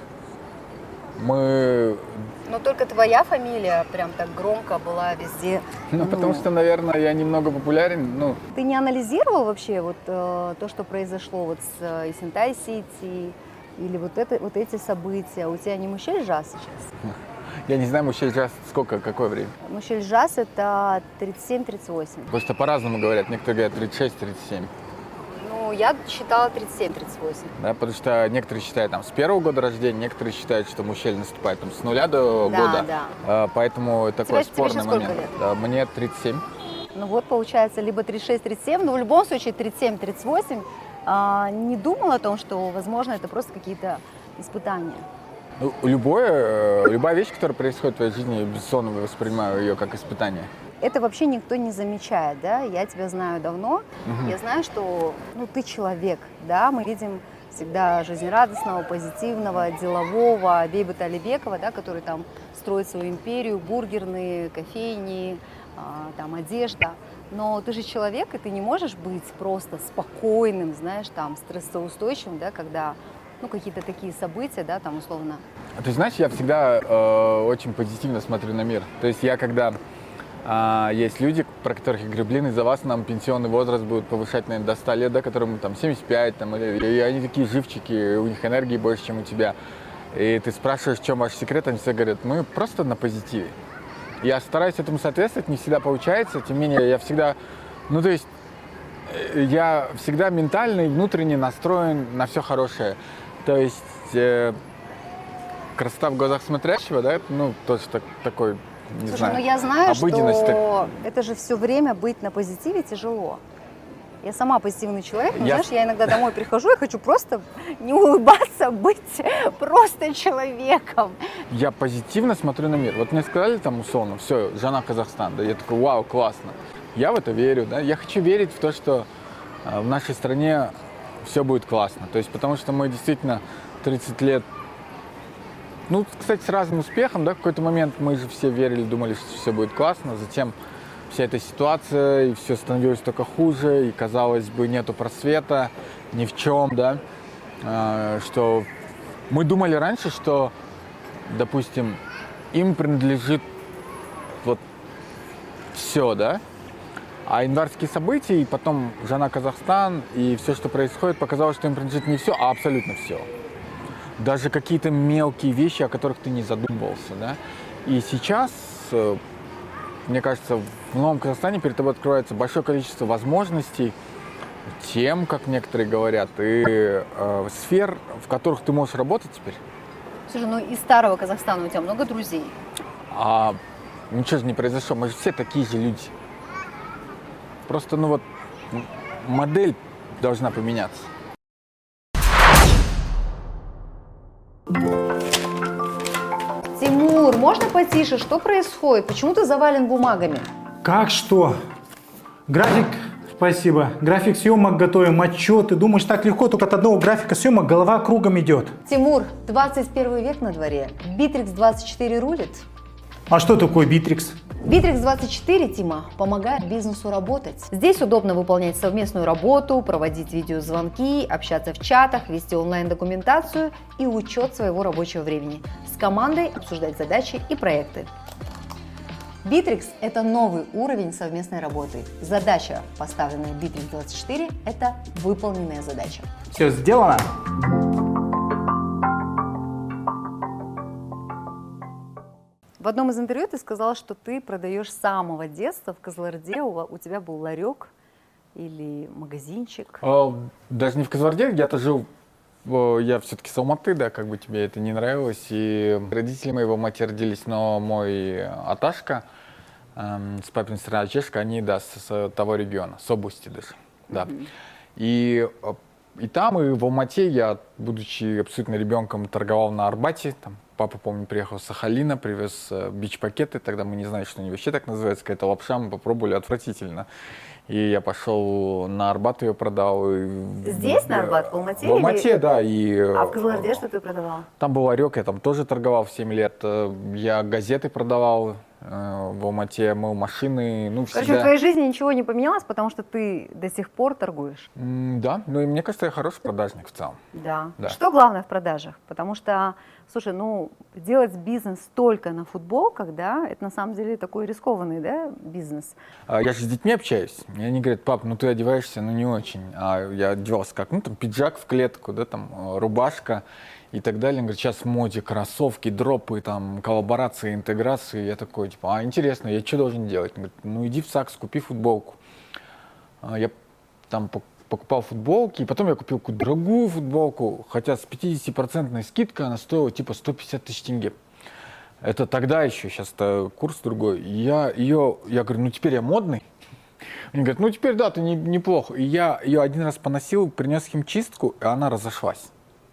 мы... Но только твоя фамилия прям так громко была везде. Ну, ну, потому что, наверное, я немного популярен, ну... Ты не анализировал вообще вот э, то, что произошло вот с э, Исентай-Сити, или вот, это, вот эти события? У тебя не Мушель-Жас сейчас? Я не знаю, Мушель-Жас сколько, какое время? Мушель-Жас это тридцать семь тридцать восемь. Потому что по-разному говорят. Некоторые говорят тридцать шесть тридцать семь. Ну, я считала тридцать семь тридцать восемь. Да, потому что некоторые считают там с первого года рождения, некоторые считают, что Мушель наступает там с нуля до да, года. Да. А, поэтому такой Тебе, спорный тебе сколько момент. Лет? Да, мне тридцать семь. Ну вот, получается, либо тридцать шесть тридцать семь, но в любом случае тридцать семь тридцать восемь. А, не думал о том, что, возможно, это просто какие-то испытания? Ну, любое, любая вещь, которая происходит в твоей жизни, я безусловно воспринимаю ее как испытание. Это вообще никто не замечает, да? Я тебя знаю давно, угу. Я знаю, что ну, ты человек, да? Мы видим всегда жизнерадостного, позитивного, делового Бейбута Алибекова, да, который там строит свою империю, бургерные, кофейни, а, там одежда. Но ты же человек, и ты не можешь быть просто спокойным, знаешь, там, стрессоустойчивым, да, когда ну, какие-то такие события, да, там, условно. Ты знаешь, я всегда э, очень позитивно смотрю на мир. То есть я когда... А, есть люди, про которых я говорю, блин, из-за вас нам пенсионный возраст будет повышать, наверное, до ста лет, да, которым там семьдесят пять, там, или, и они такие живчики, у них энергии больше, чем у тебя. И ты спрашиваешь, в чем ваш секрет, они все говорят, мы просто на позитиве. Я стараюсь этому соответствовать, не всегда получается, тем не менее, я всегда, ну, то есть, я всегда ментально и внутренне настроен на все хорошее. То есть, э, красота в глазах смотрящего, да, ну, тоже так, такой... Не Слушай, знаю. ну я знаю, что так... это же все время быть на позитиве тяжело. Я сама позитивный человек, но, я... знаешь, я иногда домой прихожу и хочу просто не улыбаться, быть просто человеком. Я позитивно смотрю на мир. Вот мне сказали там условно, все, жена Казахстан, да, я такой, вау, классно. Я в это верю, да, я хочу верить в то, что э, в нашей стране все будет классно. То есть, потому что мы действительно тридцать лет. Ну, кстати, с разным успехом, да, в какой-то момент мы же все верили, думали, что все будет классно, затем вся эта ситуация, и все становилось только хуже, и, казалось бы, нету просвета ни в чем, да, а, что мы думали раньше, что, допустим, им принадлежит вот все, да, а январские события, и потом жена Казахстан, и все, что происходит, показалось, что им принадлежит не все, а абсолютно все. Даже какие-то мелкие вещи, о которых ты не задумывался, да. И сейчас, мне кажется, в Новом Казахстане перед тобой открывается большое количество возможностей, тем, как некоторые говорят, и э, сфер, в которых ты можешь работать теперь. Слушай, ну из старого Казахстана у тебя много друзей? А ничего же не произошло, мы же все такие же люди. Просто, ну вот, модель должна поменяться. Тимур, можно потише? Что происходит? Почему ты завален бумагами? Как что? График, спасибо. График съемок готовим, отчеты. Думаешь, так легко, только от одного графика съемок голова кругом идет. Тимур, двадцать первый век на дворе. Битрикс двадцать четыре рулит. А что такое Битрикс? Битрикс двадцать четыре, Тима, помогает бизнесу работать. Здесь удобно выполнять совместную работу, проводить видеозвонки, общаться в чатах, вести онлайн-документацию и учет своего рабочего времени. С командой обсуждать задачи и проекты. Битрикс – это новый уровень совместной работы. Задача, поставленная Битрикс двадцать четыре, это выполненная задача. Все сделано? В одном из интервью ты сказала, что ты продаешь с самого детства в Кызылорде. У тебя был ларек или магазинчик. А, даже не в Кызылорде, я-то жил, я все-таки с Алматы, да, как бы тебе это не нравилось. И родители мои в Алмате родились, но мой Аташка эм, с папиной стороны Чешка, они, да, с, с того региона, с области даже, да. Mm-hmm. И, и там, и в Алмате я, будучи абсолютно ребенком, торговал на Арбате, там. Папа, помню, приехал с Сахалина, привез э, бич-пакеты, тогда мы не знали, что они вообще так называются, какая-то лапша, мы попробовали, отвратительно. И я пошел на Арбат, ее продал. И, Здесь, на Арбат, в Алмате? В Алмате, или... да. И, а в Кызылорде что ты продавал? Там был ларек, я там тоже торговал в семь лет. Я газеты продавал э, в Алмате, мыл машины. Ну, Короче, всегда... в твоей жизни ничего не поменялось, потому что ты до сих пор торгуешь? М, да, ну и мне кажется, я хороший продажник в целом. Да. Да. Что главное в продажах? Потому что, слушай, ну, делать бизнес только на футболках, да, это на самом деле такой рискованный, да, бизнес. Я же с детьми общаюсь, и они говорят: пап, ну ты одеваешься, ну не очень. А я одевался как, ну там пиджак в клетку, да, там рубашка и так далее. Они говорят: сейчас в моде кроссовки, дропы, там, коллаборации, интеграции. Я такой, типа, а, интересно, я что должен делать? Они говорят: ну иди в Сакс, купи футболку. Я там покупал футболки, и потом я купил какую-то другую футболку, хотя с пятидесятипроцентной скидкой она стоила типа сто пятьдесят тысяч тенге. Это тогда еще, сейчас-то курс другой. И я ее, я говорю: ну теперь я модный. Они говорят: ну теперь да, ты не, неплохо. И я ее один раз поносил, принес химчистку, и она разошлась.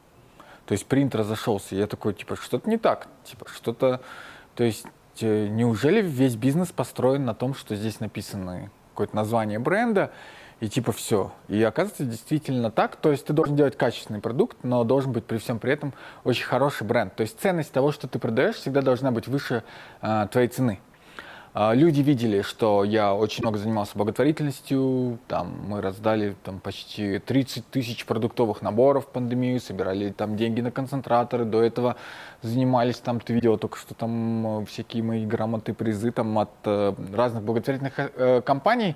То есть принт разошелся. Я такой, типа, что-то не так. Типа, что-то... То есть неужели весь бизнес построен на том, что здесь написано какое-то название бренда, и типа все. И оказывается, действительно так. То есть ты должен делать качественный продукт, но должен быть при всем при этом очень хороший бренд. То есть ценность того, что ты продаешь, всегда должна быть выше э, твоей цены. Э, люди видели, что я очень много занимался благотворительностью. Там мы раздали там, почти тридцать тысяч продуктовых наборов в пандемию, собирали там деньги на концентраторы. До этого занимались, там ты видела только что там всякие мои грамоты, призы там, от э, разных благотворительных э, компаний.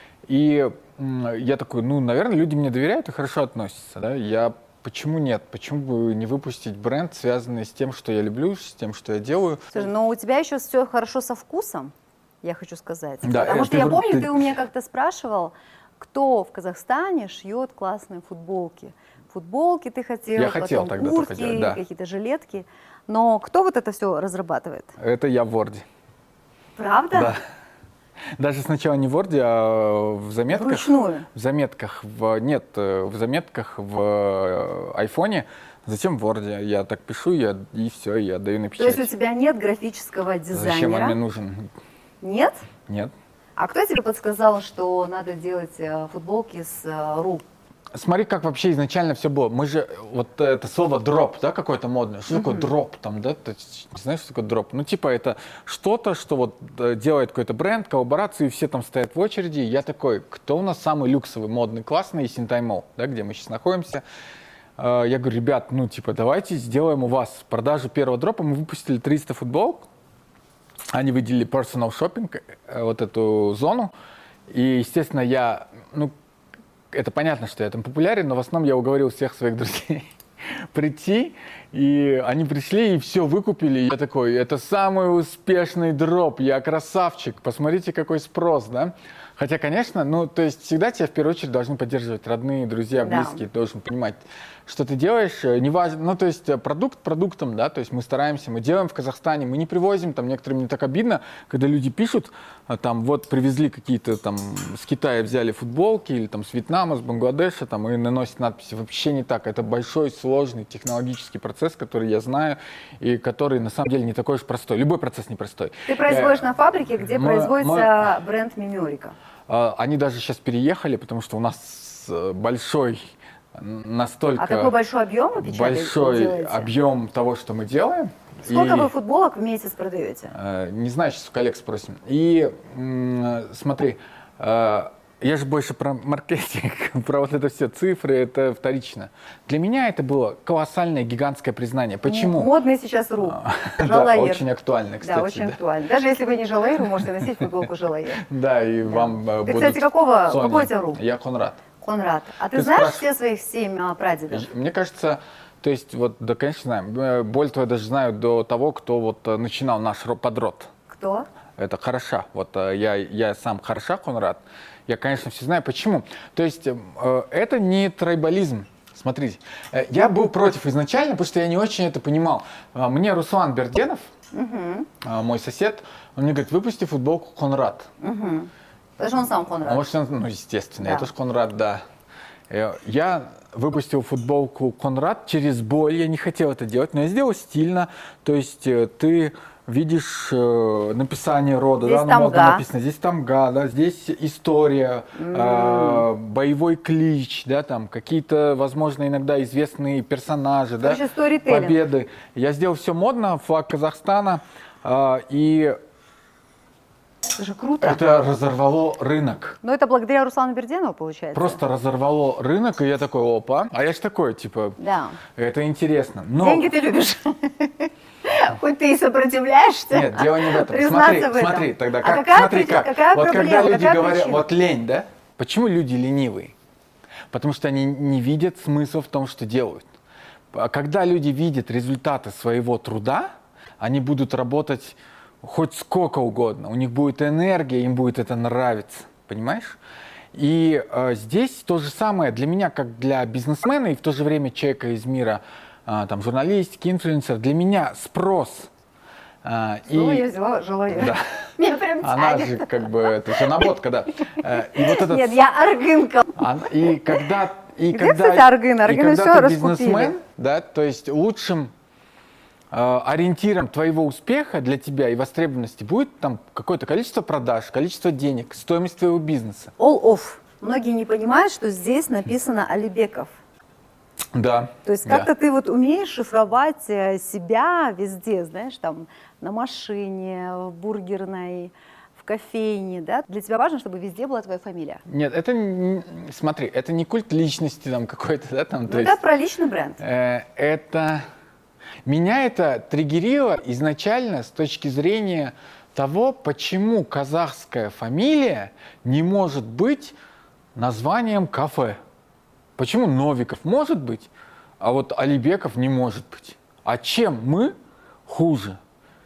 И я такой, ну, наверное, люди мне доверяют и хорошо относятся, да, я, почему нет, почему бы не выпустить бренд, связанный с тем, что я люблю, с тем, что я делаю. Слушай, но у тебя еще все хорошо со вкусом, я хочу сказать, да, потому что я ты, помню, ты... ты у меня как-то спрашивал, кто в Казахстане шьет классные футболки. Футболки ты хотел, я потом хотел тогда куртки, делать, да. какие-то жилетки, но кто вот это все разрабатывает? Это я в Word. Правда? Да. Даже сначала не в Word, а в заметках. Вручную? В заметках, в, нет, в заметках в айфоне. Затем в Word. Я так пишу, я, и все, я даю на печать. То есть у тебя нет графического дизайнера? Зачем он мне нужен? Нет? Нет. А кто тебе подсказал, что надо делать футболки с рук? Смотри, как вообще изначально все было. Мы же, вот это слово дроп, да, какое-то модное. Что mm-hmm. такое дроп там, да? Ты знаешь, что такое дроп? Ну, типа, это что-то, что вот делает какой-то бренд, коллаборацию, и все там стоят в очереди. И я такой, кто у нас самый люксовый, модный, классный? Синтай Молл, да, где мы сейчас находимся. Я говорю: ребят, ну, типа, давайте сделаем у вас продажу первого дропа. Мы выпустили триста футболок. Они выделили personal shopping, вот эту зону. И, естественно, я, ну, это понятно, что я там популярен, но в основном я уговорил всех своих друзей прийти, и они пришли и все выкупили. И я такой: это самый успешный дроп, я красавчик, посмотрите, какой спрос, да? Хотя, конечно, ну, то есть всегда тебя в первую очередь должны поддерживать родные, друзья, Да. близкие. Ты должен понимать, что ты делаешь, э, неважно, ну, то есть э, продукт продуктом, да, то есть мы стараемся, мы делаем в Казахстане, мы не привозим, там, некоторым мне так обидно, когда люди пишут, а, там, вот, привезли какие-то, там, с Китая взяли футболки, или, там, с Вьетнама, с Бангладеша, там, и наносят надписи. Вообще не так. Это большой, сложный технологический процесс, который я знаю, и который, на самом деле, не такой уж простой. Любой процесс непростой. Ты производишь Э, на фабрике, где мы- производится бренд Мимиорика. А, Они даже сейчас переехали, потому что у нас э, большой, настолько А какой большой объем вы печатаете? большой делаете? объем того, что мы делаем. Сколько И, вы футболок в месяц продаете? э, не знаю, сейчас у коллег спросим. И м, смотри, э, я же больше про маркетинг, про вот это все цифры, это вторично. Для меня это было колоссальное, гигантское признание. Почему? Модный сейчас ру. Да, Жалаир. очень актуально, кстати. Да, очень да. актуально. Даже если вы не Жалаир, вы можете носить футболку Жалаир. Да, и вам э, Ты, будут кстати, какого- Sony. какой у тебя ру? Я Конрад. Конрад, а ты, Ты знаешь спрашиваешь- все своих семь а, прадедов? Мне кажется, то есть, вот, да, конечно, знаю. Э, Более того, я даже знаю до того, кто вот э, начинал наш ро- подрод. Кто? Это Хороша. Вот э, я, я сам Хороша Конрад. Я, конечно, все знаю. Почему? То есть, э, э, это не трайбализм. Смотрите, э, я был против изначально, потому что я не очень это понимал. Э, Мне Руслан Берденов, э, мой сосед, он мне говорит, выпусти футболку Конрад. Потому что он сам Конрад. А может, он, ну, естественно, Да. я тоже Конрад, да. Э, Я выпустил футболку Конрад через боль, я не хотел это делать, но я сделал стильно, то есть э, ты видишь э, написание рода, Здесь да, на модно тамга. написано, здесь тамга, да, здесь история, э, боевой клич, да, там какие-то, возможно, иногда известные персонажи, да, Короче, сторителлинг. победы. Я сделал все модно, флаг Казахстана, э, и Это же круто. это разорвало рынок. Но это благодаря Руслану Берденову, получается? Просто разорвало рынок, и я такой, опа. А я ж такой, типа, Да. это интересно. Но Деньги ты любишь. Хоть ты и сопротивляешься. нет, дело не в этом. Признаться Смотри, в этом. смотри, тогда А как, какая смотри причина- как. какая Вот проблема, когда люди какая говорят, причина? вот лень, да? Почему люди ленивые? Потому что они не видят смысла в том, что делают. А когда люди видят результаты своего труда, они будут работать хоть сколько угодно. У них будет энергия, им будет это нравиться. Понимаешь? И э, здесь то же самое для меня, как для бизнесмена и в то же время человека из мира э, там, журналистики, инфлюенсера. Для меня спрос. э, Снова и- я взяла Жалаир. Да. Меня прям Она тянет. же как бы, это же наботка, да. Э, И вот этот Нет, я аргынка. а, И когда, и Где, когда, кстати, Аргын? и Аргына когда всё ты раскупили. бизнесмен, да, то есть лучшим э, ориентиром твоего успеха для тебя и востребованности будет там какое-то количество продаж, количество денег, стоимость твоего бизнеса. All off. Многие не понимают, что здесь написано Алибеков. Да. То есть да. как-то ты вот умеешь шифровать э, себя везде, знаешь, там на машине, в бургерной, в кофейне, да? Для тебя важно, чтобы везде была твоя фамилия. Нет, это, не- смотри, это не культ личности там какой-то, да, там, то Ну, есть, это про личный бренд. э, это, меня это триггерило изначально с точки зрения того, почему казахская фамилия не может быть названием кафе. Почему Новиков может быть, а вот Алибеков не может быть? А чем мы хуже?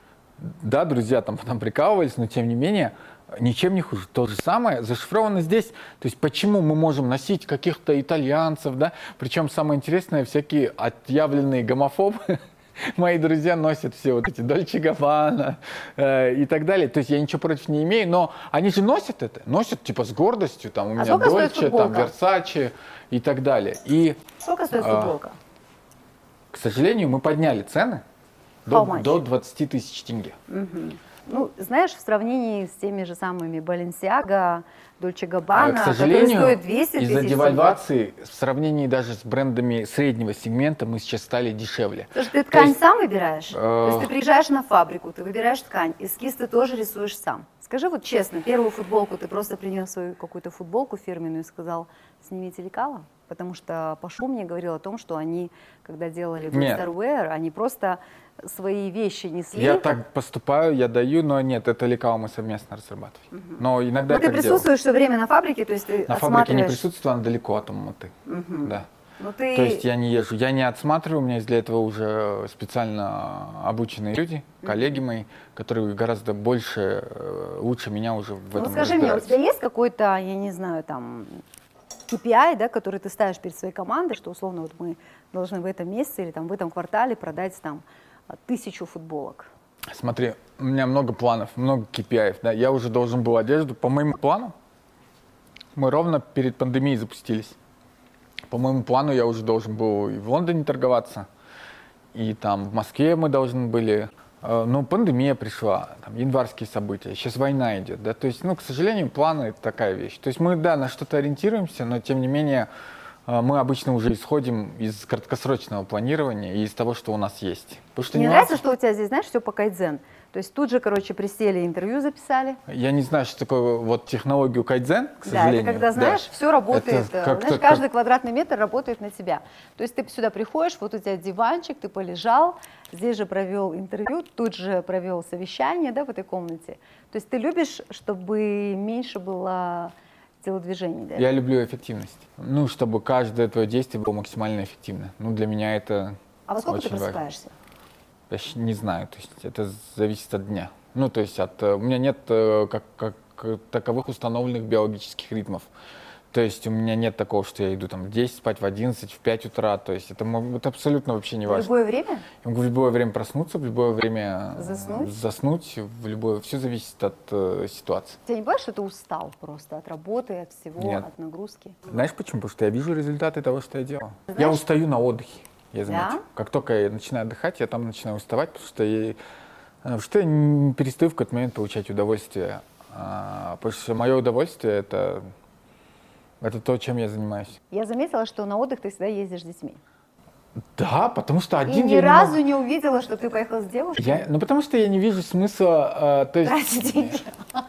Да, друзья там потом прикалывались, но тем не менее ничем не хуже. То же самое зашифровано здесь. То есть почему мы можем носить каких-то итальянцев, да? Причем самое интересное, всякие отъявленные гомофобы, мои друзья носят все вот эти Дольче Габбана э, и так далее. То есть я ничего против не имею, но они же носят это, носят типа с гордостью, там у меня сколько стоит Дольче, там футболка? Версаче и так далее. И, Сколько стоит а, футболка? к сожалению, мы подняли цены How до, much? до двадцати тысяч тенге. Ну, знаешь, в сравнении с теми же самыми Balenciaga, Dolce А, Gabbana, к которые сожалению, стоят двести тысяч из-за тенге. девальвации в сравнении даже с брендами среднего сегмента мы сейчас стали дешевле. Потому что ты То ткань есть, сам выбираешь. То есть э, ты приезжаешь на фабрику, ты выбираешь ткань, эскиз ты тоже рисуешь сам. Скажи вот честно, первую футболку ты просто принес свою какую-то футболку фирменную и сказал, снимите лекала? Потому что Пашу мне говорил о том, что они, когда делали Нет. Black Star Wear, они просто свои вещи несли. Я так поступаю, я даю, но нет, это лекало мы совместно разрабатываем. Но иногда Но я ты так делаю. присутствуешь все время на фабрике, то есть ты На фабрике не осматриваешь. присутствую, она далеко от Алматы. Да. Ну, ты... То есть я не езжу, я не отсматриваю, у меня есть для этого уже специально обученные люди, коллеги мои, которые гораздо больше, э, лучше меня уже в этом Ну, скажи мне, у разбираются. тебя есть какой-то, я не знаю, там, кей пи ай, да, который ты ставишь перед своей командой, что, условно, вот мы должны в этом месяце или там в этом квартале продать там тысячу футболок? Смотри, у меня много планов, много кей пи ай, да, я уже должен был одежду, по моему плану, мы ровно перед пандемией запустились. По моему плану я уже должен был и в Лондоне торговаться, и там в Москве мы должны были. Э, но пандемия пришла, там, январские события, сейчас война идет, да, то есть, ну, к сожалению, планы — это такая вещь. То есть мы, да, на что-то ориентируемся, но тем не менее э, мы обычно уже исходим из краткосрочного планирования и из того, что у нас есть. Потому что Мне нюансы- нравится, что у тебя здесь, знаешь, все по кайдзен. То есть тут же, короче, присели, интервью записали. Я не знаю, что такое вот технологию кайдзен, к Да, сожалению. это когда, знаешь, Да. все работает, Это э, как-то знаешь, как- каждый квадратный метр работает на тебя. То есть ты сюда приходишь, вот у тебя диванчик, ты полежал, здесь же провел интервью, тут же провел совещание, да, в этой комнате. То есть ты любишь, чтобы меньше было телодвижений, да? Я люблю эффективность. Ну, чтобы каждое твое действие было максимально эффективно. Ну, для меня это А во сколько ты очень важно. просыпаешься? Я щ- не знаю, то есть это зависит от дня. Ну, то есть от, э, у меня нет э, как, как э, таковых установленных биологических ритмов. То есть у меня нет такого, что я иду там в десять спать, в одиннадцать, в пять утра. То есть это, мо- это абсолютно вообще не В важно. любое время? Я могу в любое время проснуться, в любое время э, Заснуть? заснуть, в любое. Все зависит от э, ситуации. Тебя не бывает, что ты устал просто от работы, от всего, Нет. от нагрузки? Знаешь почему? Потому что я вижу результаты того, что я делаю. Я Знаешь- устаю на отдыхе, я замечу. Да? Как только я начинаю отдыхать, я там начинаю уставать, потому что я, э, потому что я не перестаю в какой-то момент получать удовольствие. А, потому что мое удовольствие — это, это то, чем я занимаюсь. Я заметила, что на отдых ты всегда ездишь с детьми. Да, потому что И один ни я не разу могу- не увидела, что ты поехал с девушкой. Я, ну, потому что я не вижу смысла, э, то есть, Тратить деньги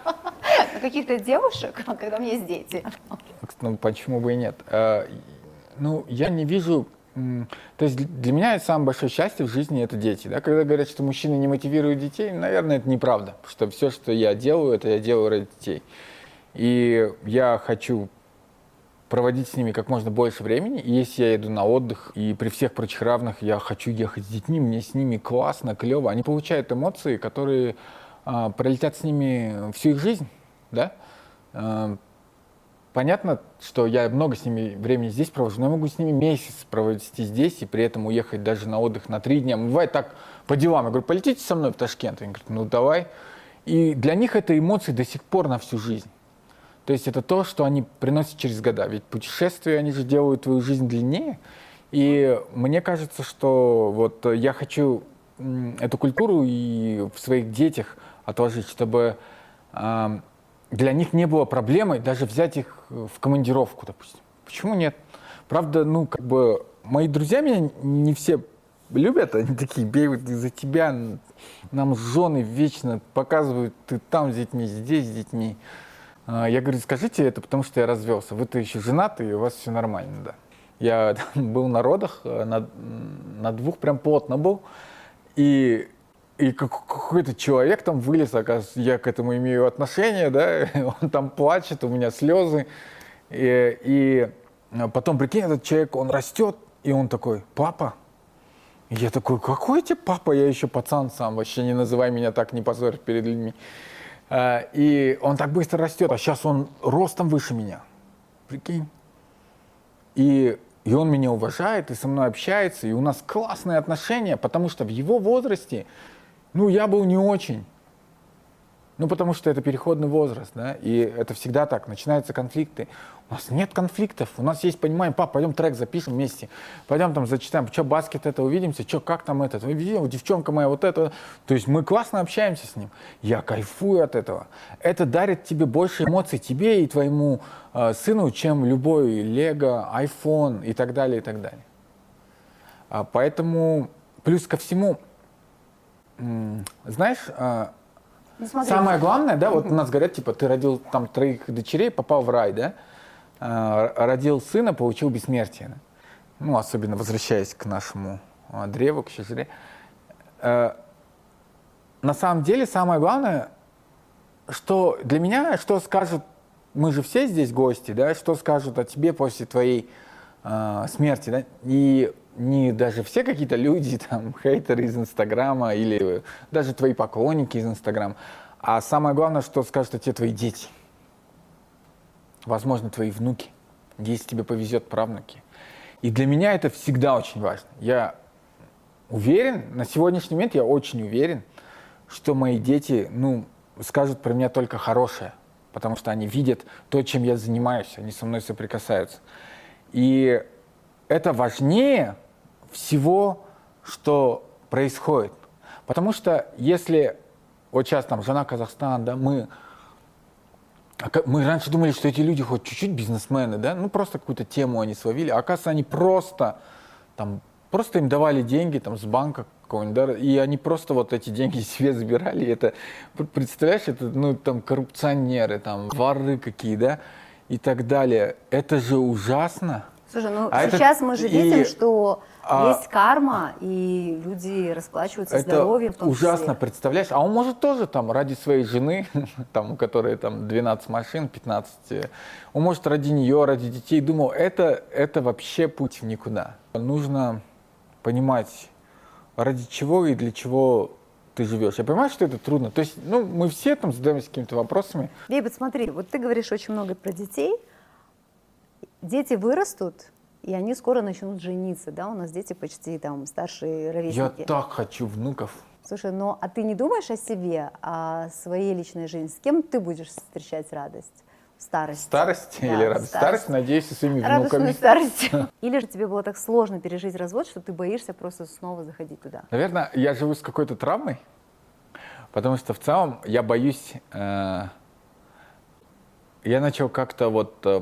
на каких-то девушек, когда у меня есть дети. ну, почему бы и нет. Э, ну, я не вижу... м, То есть для меня самое большое счастье в жизни — это дети. Да? Когда говорят, что мужчины не мотивируют детей, наверное, это неправда. Потому что все, что я делаю, это я делаю ради детей. И я хочу проводить с ними как можно больше времени. И если я иду на отдых, и при всех прочих равных я хочу ехать с детьми, мне с ними классно, клево. Они получают эмоции, которые а, пролетят с ними всю их жизнь. Да? А, понятно, что я много с ними времени здесь провожу, но я могу с ними месяц провести здесь и при этом уехать даже на отдых на три дня. Бывает так по делам. Я говорю, полетите со мной в Ташкент. Они говорят, ну давай. И для них это эмоции до сих пор на всю жизнь. То есть это то, что они приносят через года. Ведь путешествия, они же делают твою жизнь длиннее. И мне кажется, что вот я хочу м, эту культуру и в своих детях отложить, чтобы а, для них не было проблемой даже взять их в командировку, допустим. Почему нет? Правда, ну, как бы, мои друзья меня не все любят, они такие бегают из-за тебя, нам жены вечно показывают, ты там с детьми, здесь с детьми. А, Я говорю, скажите это, потому что я развелся. Вы-то еще женаты, и у вас все нормально, да. Я там был на родах, э, на, на двух прям плотно был, и, и как- какой-то человек там вылез, оказывается, я к этому имею отношение, да, он там плачет, у меня слезы, и, и потом, прикинь, этот человек, он растет, и он такой, папа. И я такой, какой тебе папа, я еще пацан сам, вообще не называй меня так, не позорь перед людьми. А, И он так быстро растет, а сейчас он ростом выше меня, прикинь. И, и он меня уважает, и со мной общается, и у нас классные отношения, потому что в его возрасте, ну, я был не очень. Ну, потому что это переходный возраст, да, и это всегда так, начинаются конфликты. У нас нет конфликтов, у нас есть понимание, пап, пойдем трек запишем вместе, пойдем там зачитаем, что баскет это, увидимся, что, как там это, видел, девчонка моя вот это. То есть мы классно общаемся с ним, я кайфую от этого. Это дарит тебе больше эмоций, тебе и твоему э, сыну, чем любой Лего, айфон и так далее, и так далее. А поэтому, плюс ко всему, м, знаешь, э, Ну, смотри, самое главное, да, вот у нас говорят, типа, ты родил там троих дочерей, попал в рай, да, А, родил сына, получил бессмертие, да? Ну, особенно возвращаясь к нашему а, древу, к шишре. А, на самом деле, самое главное, что для меня, что скажут, мы же все здесь гости, да, что скажут о тебе после твоей э, смерти, да, и не даже все какие-то люди, там, хейтеры из Инстаграма или даже твои поклонники из Инстаграма, а самое главное, что скажут о тебе твои дети, возможно, твои внуки, если тебе повезет, правнуки. И для меня это всегда очень важно. Я уверен, на сегодняшний момент я очень уверен, что мои дети, ну, скажут про меня только хорошее, потому что они видят то, чем я занимаюсь, они со мной соприкасаются. И это важнее всего, что происходит. Потому что если вот сейчас там жена Казахстан, да, мы, мы раньше думали, что эти люди хоть чуть-чуть бизнесмены, да, ну просто какую-то тему они словили, а оказывается, они просто, там, просто им давали деньги там, с банка какого-нибудь, да, и они просто вот эти деньги себе забирали. И это, представляешь, это, ну, там, коррупционеры, там, воры какие, да, и так далее. Это же ужасно. Слушай, ну а сейчас это, мы же и, видим, что а, есть карма, и люди расплачиваются это здоровьем. В том ужасно, числе. представляешь? А он может тоже там ради своей жены, там, у которой там двенадцать машин, пятнадцать, он может ради нее, ради детей. Думал, это, это вообще путь в никуда. Нужно понимать, ради чего и для чего ты живешь. Я понимаю, что это трудно. То есть, ну, мы все там задаемся какими-то вопросами. Бейбет, смотри, вот ты говоришь очень много про детей. Дети вырастут, и они скоро начнут жениться, да? У нас дети почти там старшие ровесники. Я так хочу внуков. Слушай, ну а ты не думаешь о себе, о своей личной жизни? С кем ты будешь встречать радость в старости? Старость Да, или радость? старость. Старость, надеюсь, со своими Радостную внуками. старость. Или же тебе было так сложно пережить развод, что ты боишься просто снова заходить туда? Наверное, я живу с какой-то травмой, потому что в целом я боюсь... Э, я начал как-то вот... Э,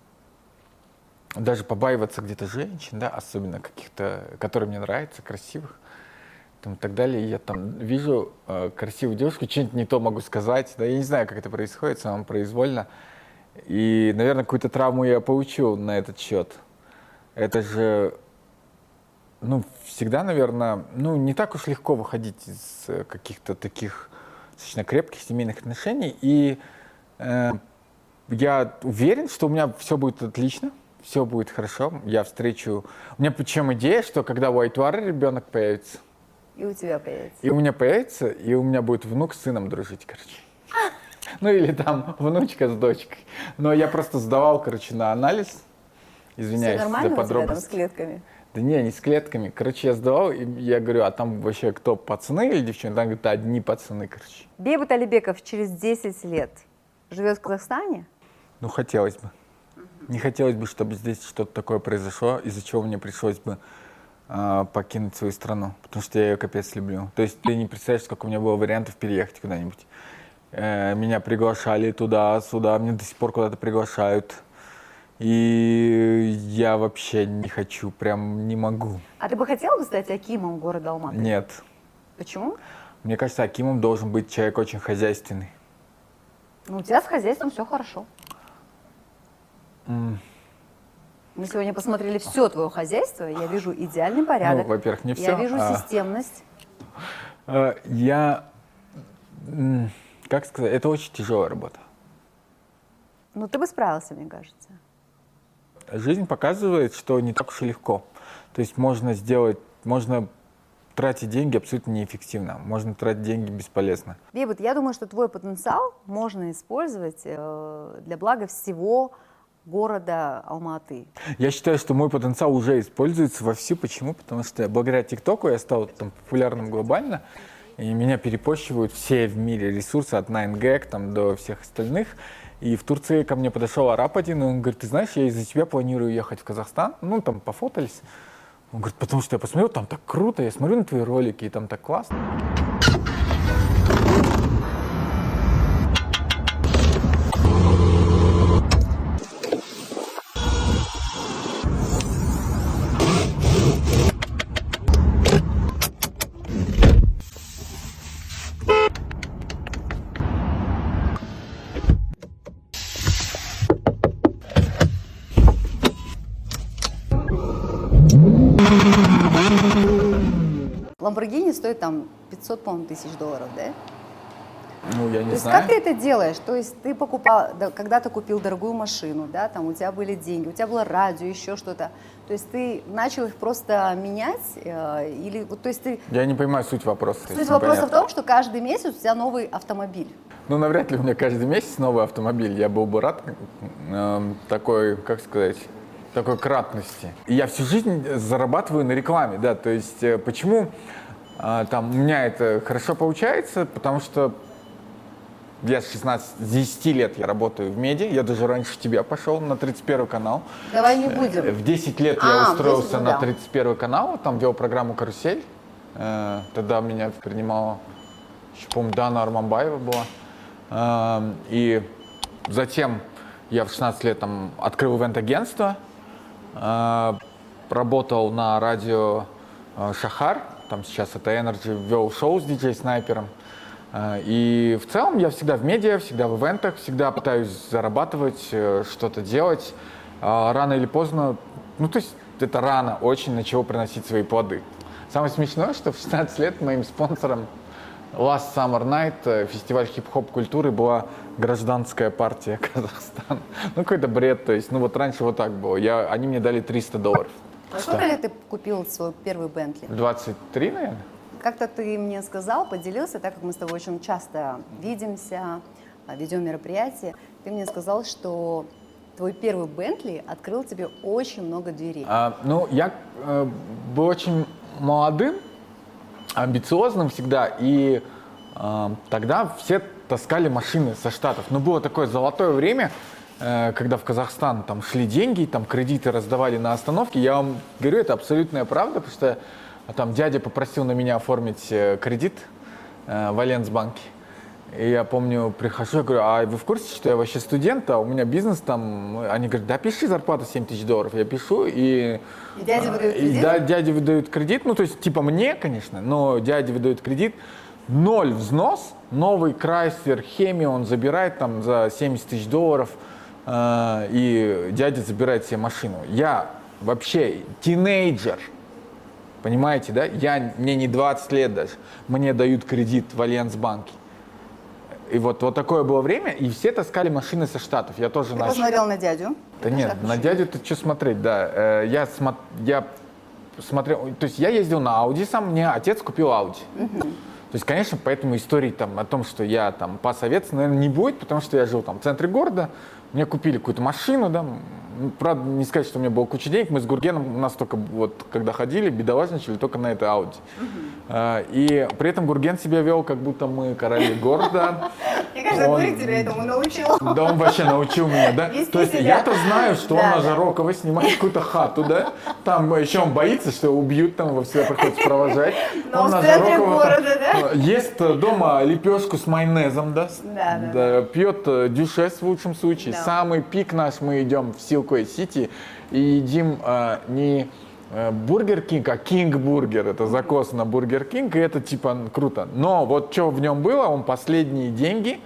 даже побаиваться где-то женщин, да, особенно каких-то, которые мне нравятся, красивых, там, и так далее. Я там вижу э, красивую девушку, что-нибудь не то могу сказать, да, я не знаю, как это происходит, самопроизвольно. И, наверное, какую-то травму я получил на этот счет. Это же, ну, всегда, наверное, ну, не так уж легко выходить из каких-то таких достаточно крепких семейных отношений. И э, я уверен, что у меня все будет отлично. Все будет хорошо, я встречу... У меня причем идея, что когда у Айтуары ребенок появится... И у тебя появится. И у меня появится, и у меня будет внук с сыном дружить, короче. Ну или там внучка с дочкой. Но я просто сдавал, короче, на анализ. Извиняюсь Все за нормально у тебя там с подробности. клетками? Да не, не с клетками. Короче, я сдавал, и я говорю, а там вообще кто, пацаны или девчонки? Там говорят, одни пацаны, короче. Бейбет Алибеков через десять лет живет в Казахстане? Ну, хотелось бы. Не хотелось бы, чтобы здесь что-то такое произошло, из-за чего мне пришлось бы э, покинуть свою страну, потому что я ее капец люблю. То есть ты не представляешь, сколько у меня было вариантов переехать куда-нибудь. Э, меня приглашали туда, сюда, меня до сих пор куда-то приглашают. И я вообще не хочу, прям не могу. А ты бы хотел бы стать акимом города Алматы? Нет. Почему? Мне кажется, акимом должен быть человек очень хозяйственный. Ну, у тебя с хозяйством все хорошо. Mm. Мы сегодня посмотрели все твое хозяйство, я вижу идеальный порядок. Ну, во-первых, не все. Я вижу а... системность. А, я, как сказать, это очень тяжелая работа. Ну, ты бы справился, мне кажется. Жизнь показывает, что не так уж и легко. То есть можно сделать, можно тратить деньги абсолютно неэффективно, можно тратить деньги бесполезно. Бейбет, я думаю, что твой потенциал можно использовать э, для блага всего города Алматы. Я считаю, что мой потенциал уже используется вовсю. Почему? Потому что благодаря ТикТоку я стал там популярным глобально, и меня перепощивают все в мире ресурсы от найн гэг там, до всех остальных. И в Турции ко мне подошел араб один, и он говорит, ты знаешь, я из-за тебя планирую ехать в Казахстан. Ну, там пофотались. Он говорит, потому что я посмотрел, там так круто, я смотрю на твои ролики, и там так классно. Ламборгини стоит там пятьсот, по-моему, тысяч долларов, да? Ну, я не То есть знаю. как ты это делаешь? То есть ты покупал, да, когда ты купил дорогую машину, да, там у тебя были деньги, у тебя было радио, еще что-то. То есть ты начал их просто менять э, или, вот, то есть ты... Я не понимаю суть вопроса. Суть если вопроса непонятно. в том, что каждый месяц у тебя новый автомобиль. Ну, навряд ли у меня каждый месяц новый автомобиль. Я был бы рад э, такой, как сказать, такой кратности. И я всю жизнь зарабатываю на рекламе, да, то есть э, почему э, там у меня это хорошо получается, потому что я с шестнадцати, с десяти лет я работаю в медиа, я даже раньше тебя пошел на тридцать первый канал. Давай не будем. В десять лет А, я в десять, устроился ну на да. тридцать первый канал, там вел программу «Карусель». Э, Тогда меня принимала, еще помню, Дана Армамбаева была. Э, И затем я в шестнадцать лет там открыл ивент-агентство, э, работал на радио э, «Шахар», там сейчас это Energy, вел шоу с диджей-снайпером. Э, И в целом я всегда в медиа, всегда в ивентах, всегда пытаюсь зарабатывать, э, что-то делать. А Рано или поздно, ну то есть это рано очень начало приносить свои плоды. Самое смешное, что в шестнадцать лет моим спонсором Last Summer Night, э, фестиваль хип-хоп культуры, была гражданская партия Казахстана. Ну какой-то бред, то есть, ну вот раньше вот так было. Я, они мне дали триста долларов. Во сколько лет ты купил свой первый Бентли? двадцать три, наверное? Как-то ты мне сказал, поделился, так как мы с тобой очень часто видимся, а, ведем мероприятия, ты мне сказал, что твой первый Бентли открыл тебе очень много дверей. А, ну, я э, был очень молодым, амбициозным всегда, и э, тогда все таскали машины со Штатов. Но было такое золотое время, э, когда в Казахстан там шли деньги, там кредиты раздавали на остановке. Я вам говорю, это абсолютная правда, потому что там дядя попросил на меня оформить э, кредит э, в Альянс-банке. И я помню, прихожу, я говорю, а вы в курсе, что я вообще студент, а у меня бизнес там? Они говорят, да пиши зарплату семь тысяч долларов. Я пишу, и... И дяде выдают и кредит? да, дяде выдают кредит, ну то есть типа мне, конечно, но дяде выдают кредит. Ноль взнос, новый Chrysler Hemi он забирает там за семьдесят тысяч долларов, э, и дядя забирает себе машину. Я вообще тинейджер, понимаете, да? Я, мне не двадцать лет даже, мне дают кредит в Альянс-банке. И вот, вот такое было время, и все таскали машины со Штатов. Я тоже Ты начал. посмотрел на дядю? Да нет, на дядю ты что смотреть, да. Э, Я, смо- я смотрел, то есть я ездил на Ауди сам, мне отец купил Ауди. То есть, конечно, поэтому истории там о том, что я там пас овец, наверное, не будет, потому что я жил там в центре города, мне купили какую-то машину, да. Ну, правда, не сказать, что у меня было куча денег, мы с Гургеном, у нас только вот, когда ходили, бедолажничали только на этой Ауди. Э, И при этом Гурген себя вел, как будто мы короли города. Мне кажется, Он- Гурик тебя этому научил. Да он вообще научил меня, да? Вести То есть себя. я-то знаю, что Да, он на да. Жарокова снимает какую-то хату, да? Там еще он боится, что его убьют, там его всегда приходится провожать. Но Он в на центре Жарокова там, города, да? э, ест э, дома лепешку с майонезом, да? Да, да, Пьет э, дюшес в лучшем случае. Да. Самый пик наш, мы идем в Силквей-Сити и едим э, не э, Бургер Кинг, а Кинг Бургер. Это закос на Бургер Кинг, и это типа круто. Но вот что в нем было, он последние деньги...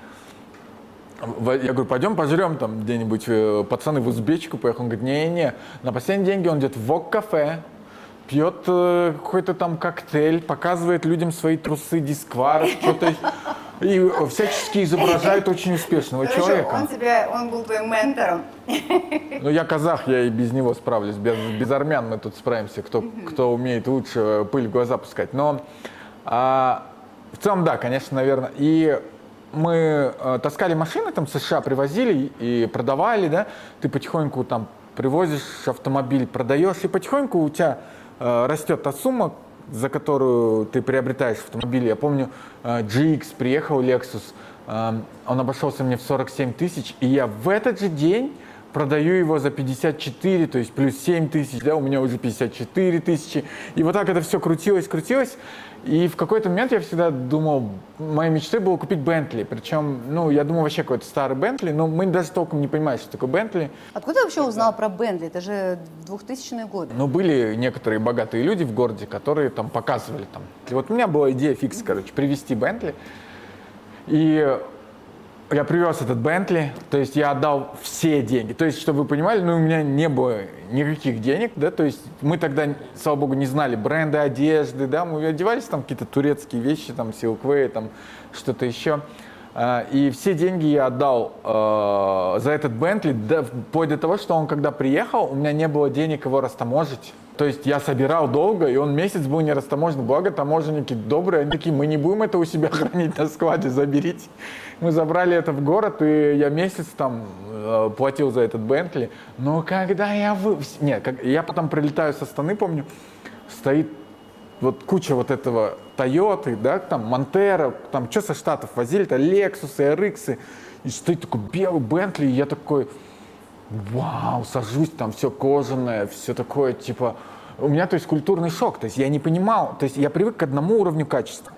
В- Я говорю, пойдем пожрем там где-нибудь, э, пацаны в узбечку поехали. Он говорит, не-не, на последние деньги он идет в вок-кафе, пьет э, какой-то там коктейль, показывает людям свои трусы, дисквар, что-то, и всячески изображает очень успешного Хорошо, человека. он тебя, он был твоим ментором. Ну, я казах, я и без него справлюсь. Без, без армян мы тут справимся, кто, кто умеет лучше пыль в глаза пускать. Но а, в целом, да, конечно, наверное. И мы э, таскали машины, там, в США привозили и продавали, да. Ты потихоньку там привозишь автомобиль, продаешь, и потихоньку у тебя э, растет та сумма, за которую ты приобретаешь автомобиль. Я помню, э, джи икс приехал, Lexus, э, он обошелся мне в сорок семь тысяч, и я в этот же день продаю его за пятьдесят четыре, то есть плюс семь тысяч, да, у меня уже пятьдесят четыре тысячи. И вот так это все крутилось, крутилось. И в какой-то момент я всегда думал, моей мечтой было купить Бентли. Причем, ну, я думал вообще какой-то старый Бентли, но мы даже толком не понимаем, что такое Бентли. Откуда ты вообще узнал про Бентли? Это же двухтысячные годы. Но были некоторые богатые люди в городе, которые там показывали там. И вот у меня была идея фикс, короче, привезти Бентли. И я привез этот Бентли, то есть я отдал все деньги. То есть, чтобы вы понимали, ну, у меня не было никаких денег, да, то есть мы тогда, слава богу, не знали бренды одежды, да, мы одевались там какие-то турецкие вещи, там, Silkway, там, что-то еще. Э, И все деньги я отдал э, за этот Бентли, да, вплоть до того, что он, когда приехал, у меня не было денег его растаможить. То есть я собирал долго, и он месяц был не растаможен. Благо, таможенники добрые, они такие, мы не будем это у себя хранить на складе, заберите. Мы забрали это в город, и я месяц там э, платил за этот Бентли. Но когда я... Вы... Нет, как... я потом прилетаю со Астаны, помню, стоит вот куча вот этого Тойоты, да, там Монтера, там что со Штатов возили-то, Лексусы, эр иксы, и стоит такой белый Бентли, и я такой, вау, сажусь, там все кожаное, все такое, типа, у меня, то есть, культурный шок, то есть я не понимал, то есть я привык к одному уровню качества.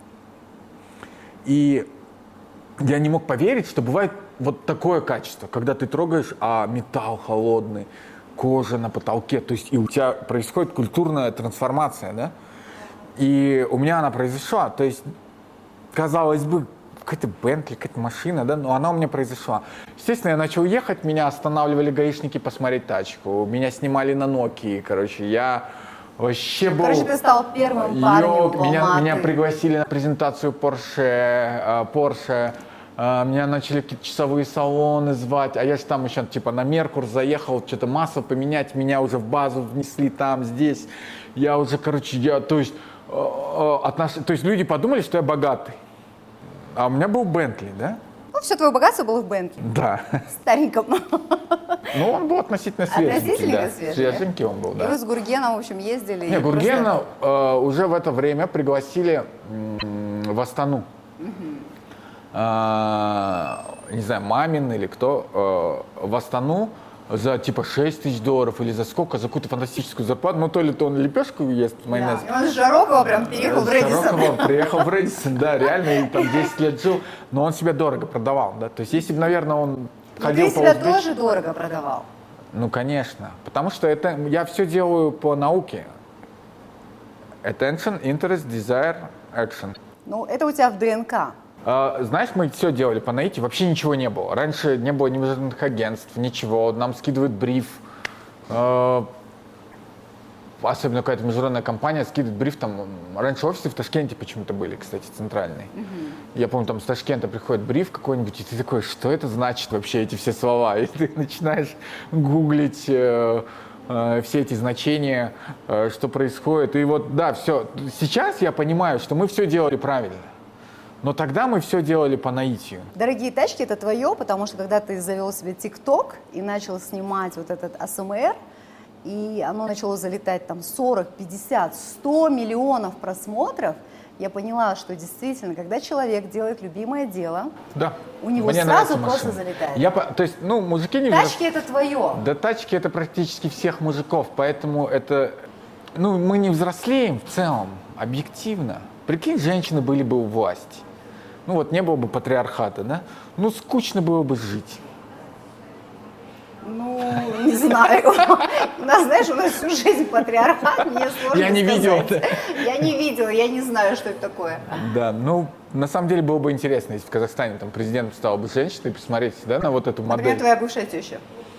И я не мог поверить, что бывает вот такое качество, когда ты трогаешь, а металл холодный, кожа на потолке, то есть и у тебя происходит культурная трансформация, да? И у меня она произошла, то есть, казалось бы, какая-то Бентли, какая-то машина, да, но она у меня произошла. Естественно, я начал ехать, меня останавливали гаишники посмотреть тачку, меня снимали на Nokia, короче, я вообще был... Короче, ты стал первым парнем Ёп, в меня, Алматы. меня пригласили на презентацию Porsche, Porsche, меня начали какие-то часовые салоны звать, а я же там еще типа на Меркур заехал, что-то масло поменять, меня уже в базу внесли там, здесь. Я уже, короче, я, то есть, отнош... то есть люди подумали, что я богатый. А у меня был Бентли, да? Ну, все твое богатство было в Бентли. Да. Стареньком. Ну, он был относительно свеженький. Относительно Да. свежий, Свеженький он был, И да. вы с Гургеном, в общем, ездили. Не, и Гургена просто- э, уже в это время пригласили м, в Астану. Э, не знаю, Мамин или кто, э, в Астану за типа шесть тысяч долларов или за сколько, за какую-то фантастическую зарплату. Ну, то ли то он лепешку ест, майонез. Да. И он с Жарокова прям переехал в Рэдисон. Широкого приехал в Рэдисон, да, реально, и там десять лет жил. Но он себя дорого продавал, да. То есть, если бы, наверное, он Но ходил ты по себя узбеч- тоже дорого продавал. Ну, конечно. Потому что это я все делаю по науке. Attention, interest, desire, action. Ну, это у тебя в ДНК. А, знаешь, мы все делали по наитию, вообще ничего не было. Раньше не было ни международных агентств, ничего. Нам скидывают бриф. А, особенно какая-то международная компания скидывает бриф. Там, раньше офисы в Ташкенте почему-то были, кстати, центральные. Я помню, там с Ташкента приходит бриф какой-нибудь, и ты такой, что это значит вообще, эти все слова? И ты начинаешь гуглить э, э, все эти значения, э, что происходит. И вот, да, все. Сейчас я понимаю, что мы все делали правильно. Но тогда мы все делали по наитию. Дорогие тачки, это твое, потому что когда ты завел себе ТикТок и начал снимать вот этот АСМР, и оно начало залетать там сорок, пятьдесят, сто миллионов просмотров, я поняла, что действительно, когда человек делает любимое дело, Да. у него Мне сразу нравится просто машина. залетает. Я, по- то есть, ну, мужики не... Тачки это твое. Да, тачки это практически всех мужиков, поэтому это, ну, мы не взрослеем в целом, объективно. Прикинь, женщины были бы у власти. Ну вот не было бы патриархата, да? Ну, скучно было бы жить. Ну, не знаю. У нас, знаешь, у нас всю жизнь патриархат, мне сложно Я не видел сказать. Я не видела, я не знаю, что это такое. Да, ну, на самом деле было бы интересно, если в Казахстане там президентом стала бы женщина, и посмотреть, да, на вот эту Например, модель. твоя бывшая теща.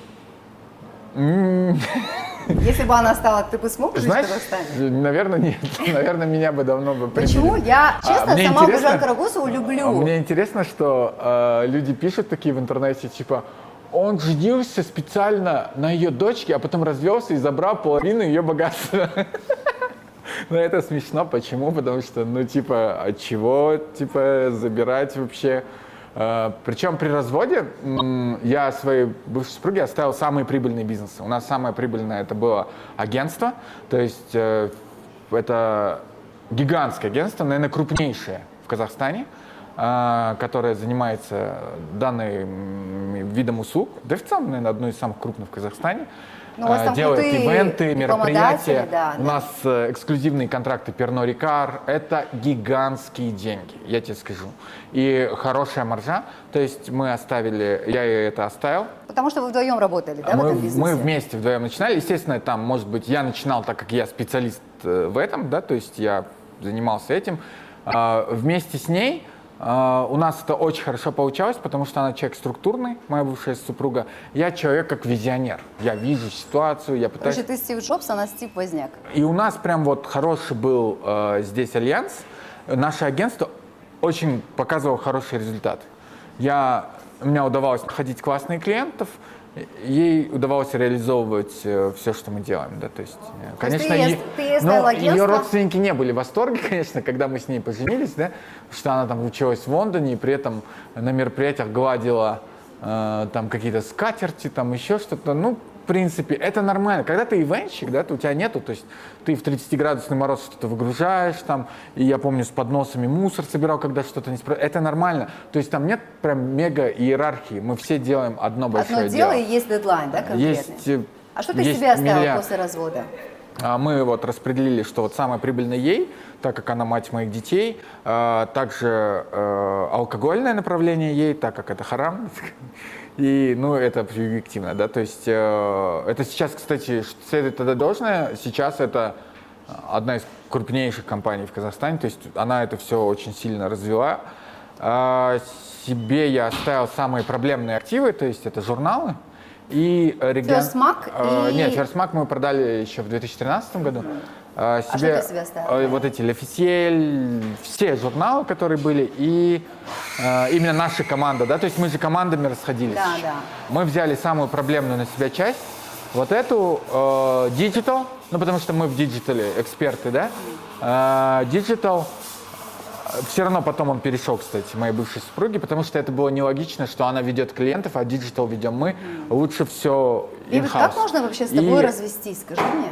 Если бы она стала, ты бы смог жить Знаешь, в Казахстане? наверное, нет. Наверное, меня бы давно бы Почему? приняли. Я, А, честно, мне сама интересно- Гужан Карагусову люблю. А мне интересно, что э, люди пишут такие в интернете, типа, он женился специально на ее дочке, а потом развелся и забрал половину ее богатства. Ну, это смешно. Почему? Потому что, ну, типа, от чего, типа, забирать вообще? Э, Причем при разводе м, я своей бывшей супруге оставил самые прибыльные бизнесы. У нас самое прибыльное это было агентство, то есть э, это гигантское агентство, наверное, крупнейшее в Казахстане, э, которое занимается данным видом услуг. Да в целом, наверное, одно из самых крупных в Казахстане. Ну, у вас Э, там Делает крутые ивенты, мероприятия. рекламодатели, да, У да. нас э, эксклюзивные контракты Pernod Ricard. Это гигантские деньги, я тебе скажу. И хорошая маржа. То есть мы оставили, я ей это оставил. Потому что вы вдвоем работали, да, в мы, этом бизнесе? мы вместе вдвоем начинали. Естественно, там, может быть, я начинал, так как я специалист э, в этом, да, то есть я занимался этим. А, вместе с ней а, у нас это очень хорошо получалось, потому что она человек структурный, моя бывшая супруга. Я человек как визионер. Я вижу ситуацию, я пытаюсь... Короче, ты Стив Джобс, она Стив Возняк. И у нас прям вот хороший был э, здесь альянс. Наше агентство очень показывало хорошие результаты. я, мне удавалось находить классных клиентов, ей удавалось реализовывать э, все, что мы делаем, да, то есть, э, конечно, ты е- есть- ты есть но агентство? ее родственники не были в восторге, конечно, когда мы с ней поженились, да, потому что она там училась в Лондоне и при этом на мероприятиях гладила э, там какие-то скатерти, там еще что-то, ну, в принципе, это нормально. Когда ты ивенщик, да, то у тебя нету, то есть ты в тридцатиградусный мороз что-то выгружаешь там, и я помню, с подносами мусор собирал, когда что-то не справилось. Это нормально. То есть там нет прям мега иерархии. Мы все делаем одно большое Одно дело дело. и есть дедлайн, да, конкретный? Есть, э, А что ты есть себе оставил миллиард. после развода? А Мы вот распределили, что вот самое прибыльное ей, так как она мать моих детей, а, также э, алкогольное направление ей, так как это харам. И, ну, это объективно, да, то есть э, это сейчас, кстати, следует тогда должное, сейчас это одна из крупнейших компаний в Казахстане, то есть она это все очень сильно развела. А, себе я оставил самые проблемные активы, то есть это журналы и регион... Ферстмак Э, и- Нет, Ферстмак мы продали еще в две тысячи тринадцатом году. А, что ты себе оставил? э, вот эти L'Officiel, все журналы, которые были, и э, именно наша команда, да, то есть мы же командами расходились. Да, да. Мы взяли самую проблемную на себя часть, вот эту, э, Digital, ну потому что мы в диджитале эксперты, да, Э, Digital, все равно потом он перешел, кстати, моей бывшей супруге, потому что это было нелогично, что она ведет клиентов, а Digital ведем мы, лучше все Вивит, in-house. как можно вообще с тобой И- развестись, скажи мне?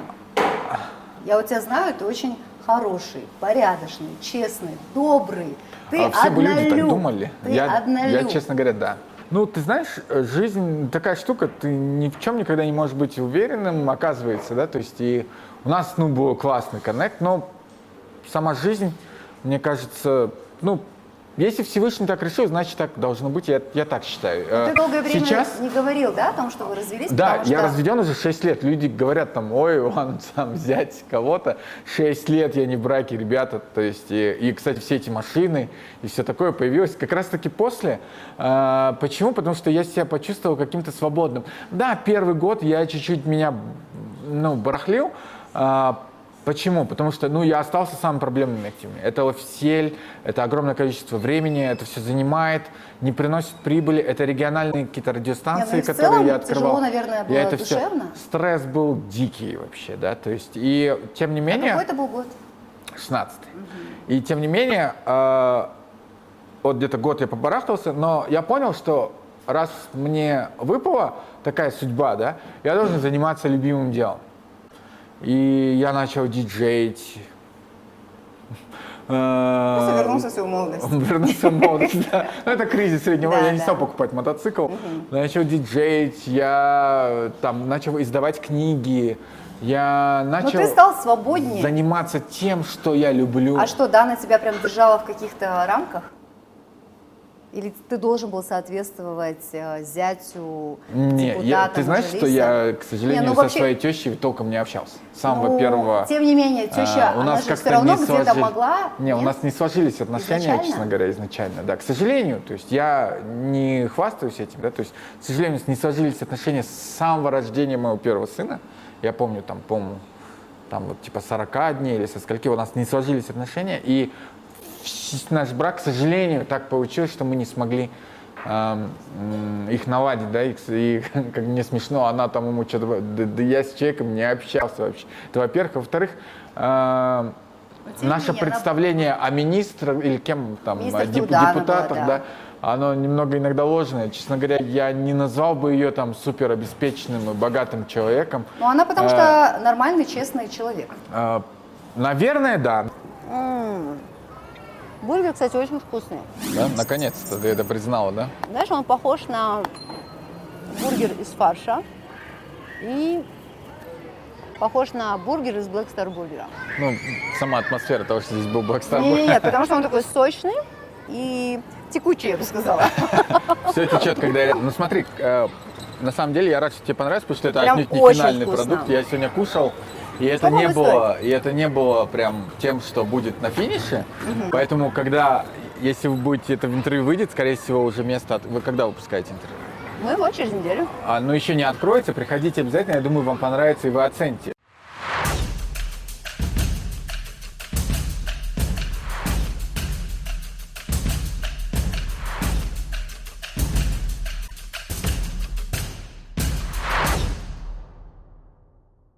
Я у тебя знаю, ты очень хороший, порядочный, честный, добрый. Ты А все бы люди так однолюб. думали. Ты Я, однолюб. я, честно говоря, да. Ну, ты знаешь, жизнь такая штука, ты ни в чем никогда не можешь быть уверенным, оказывается, да, то есть и у нас, ну, был классный коннект, но сама жизнь, мне кажется, ну, если Всевышний так решил, значит, так должно быть, я, я так считаю. Ты Э, долгое время Сейчас... не говорил, да, о том, что вы развелись? Да, потому я что... разведен уже шесть лет. Люди говорят там, ой, он сам взять кого-то. шесть лет я не в браке, ребята. То есть, и, и, кстати, все эти машины и все такое появилось как раз-таки после. А, почему? Потому что я себя почувствовал каким-то свободным. Да, первый год я чуть-чуть меня, ну, барахлил. А, Почему? Потому что, ну, я остался самым проблемным активным. Это L'Officiel, это огромное количество времени, это все занимает, не приносит прибыли. Это региональные какие-то радиостанции, Не, ну и в которые целом я открывал. тяжело, наверное, было Я это всё- душевно. Стресс был дикий вообще, да, то есть, и тем не менее... Какой это был год? шестнадцатый. И тем не менее, э, вот где-то год я побарахтался, но я понял, что раз мне выпала такая судьба, да, я должен заниматься любимым делом. И я начал диджеить. Просто Э, вернулся в свою молодость. Вернулся в молодость, да. Ну, это кризис среднего. Да, Я не да. стал покупать мотоцикл. Начал диджеить, я там начал издавать книги. Я Но начал Ну, ты стал свободнее. заниматься тем, что я люблю. А что, Дана тебя прям держала в каких-то рамках? Или ты должен был соответствовать э, зятю, Не, депутатам, я, ты знаешь, что я, к сожалению, Не, ну со вообще- своей тещей толком не общался. С самого Ну, первого. Тем не менее, теща, а, у она нас же как-то все равно не где-то сложили- могла. Не, у нет? нас не сложились отношения, Изначально? честно говоря, изначально, да. К сожалению, то есть я не хвастаюсь этим, да, то есть, к сожалению, не сложились отношения с самого рождения моего первого сына. Я помню, там, по-моему, там вот типа сорок дней или со скольки у нас не сложились отношения, и наш брак, к сожалению, так получилось, что мы не смогли эм, м, их наладить, да, и, и как мне смешно, она там ему что-то, да, да я с человеком не общался вообще. Это во-первых, а во-вторых, эм, тем не наше менее, она- представление о министрах или кем там, Министр о деп- труда она была, депутатах, да. да, оно немного иногда ложное. Честно говоря, я не назвал бы ее там супер обеспеченным и богатым человеком. Ну, она потому Э, что нормальный, честный человек. э, Наверное, да. Бургер, кстати, очень вкусный. Да, наконец-то ты это признала, да? Знаешь, он похож на бургер из фарша и похож на бургер из Black Star бургера. Ну, сама атмосфера того, что здесь был Black Star. Нет, нет, потому что он такой сочный и текучий, я бы сказала. Все течет, когда я... Ну, смотри, э, на самом деле я рад, что тебе понравилось, потому что это Прям отнюдь не очень финальный вкусно. продукт. Я сегодня кушал, и это Попробуй не было, и это не было прям тем, что будет на финише. Поэтому, когда, если вы будете, это в интервью выйдет, скорее всего, уже место... от- Вы когда выпускаете интервью? Мы его через неделю. А, ну, еще не откроется, приходите обязательно, я думаю, вам понравится, и вы оцените.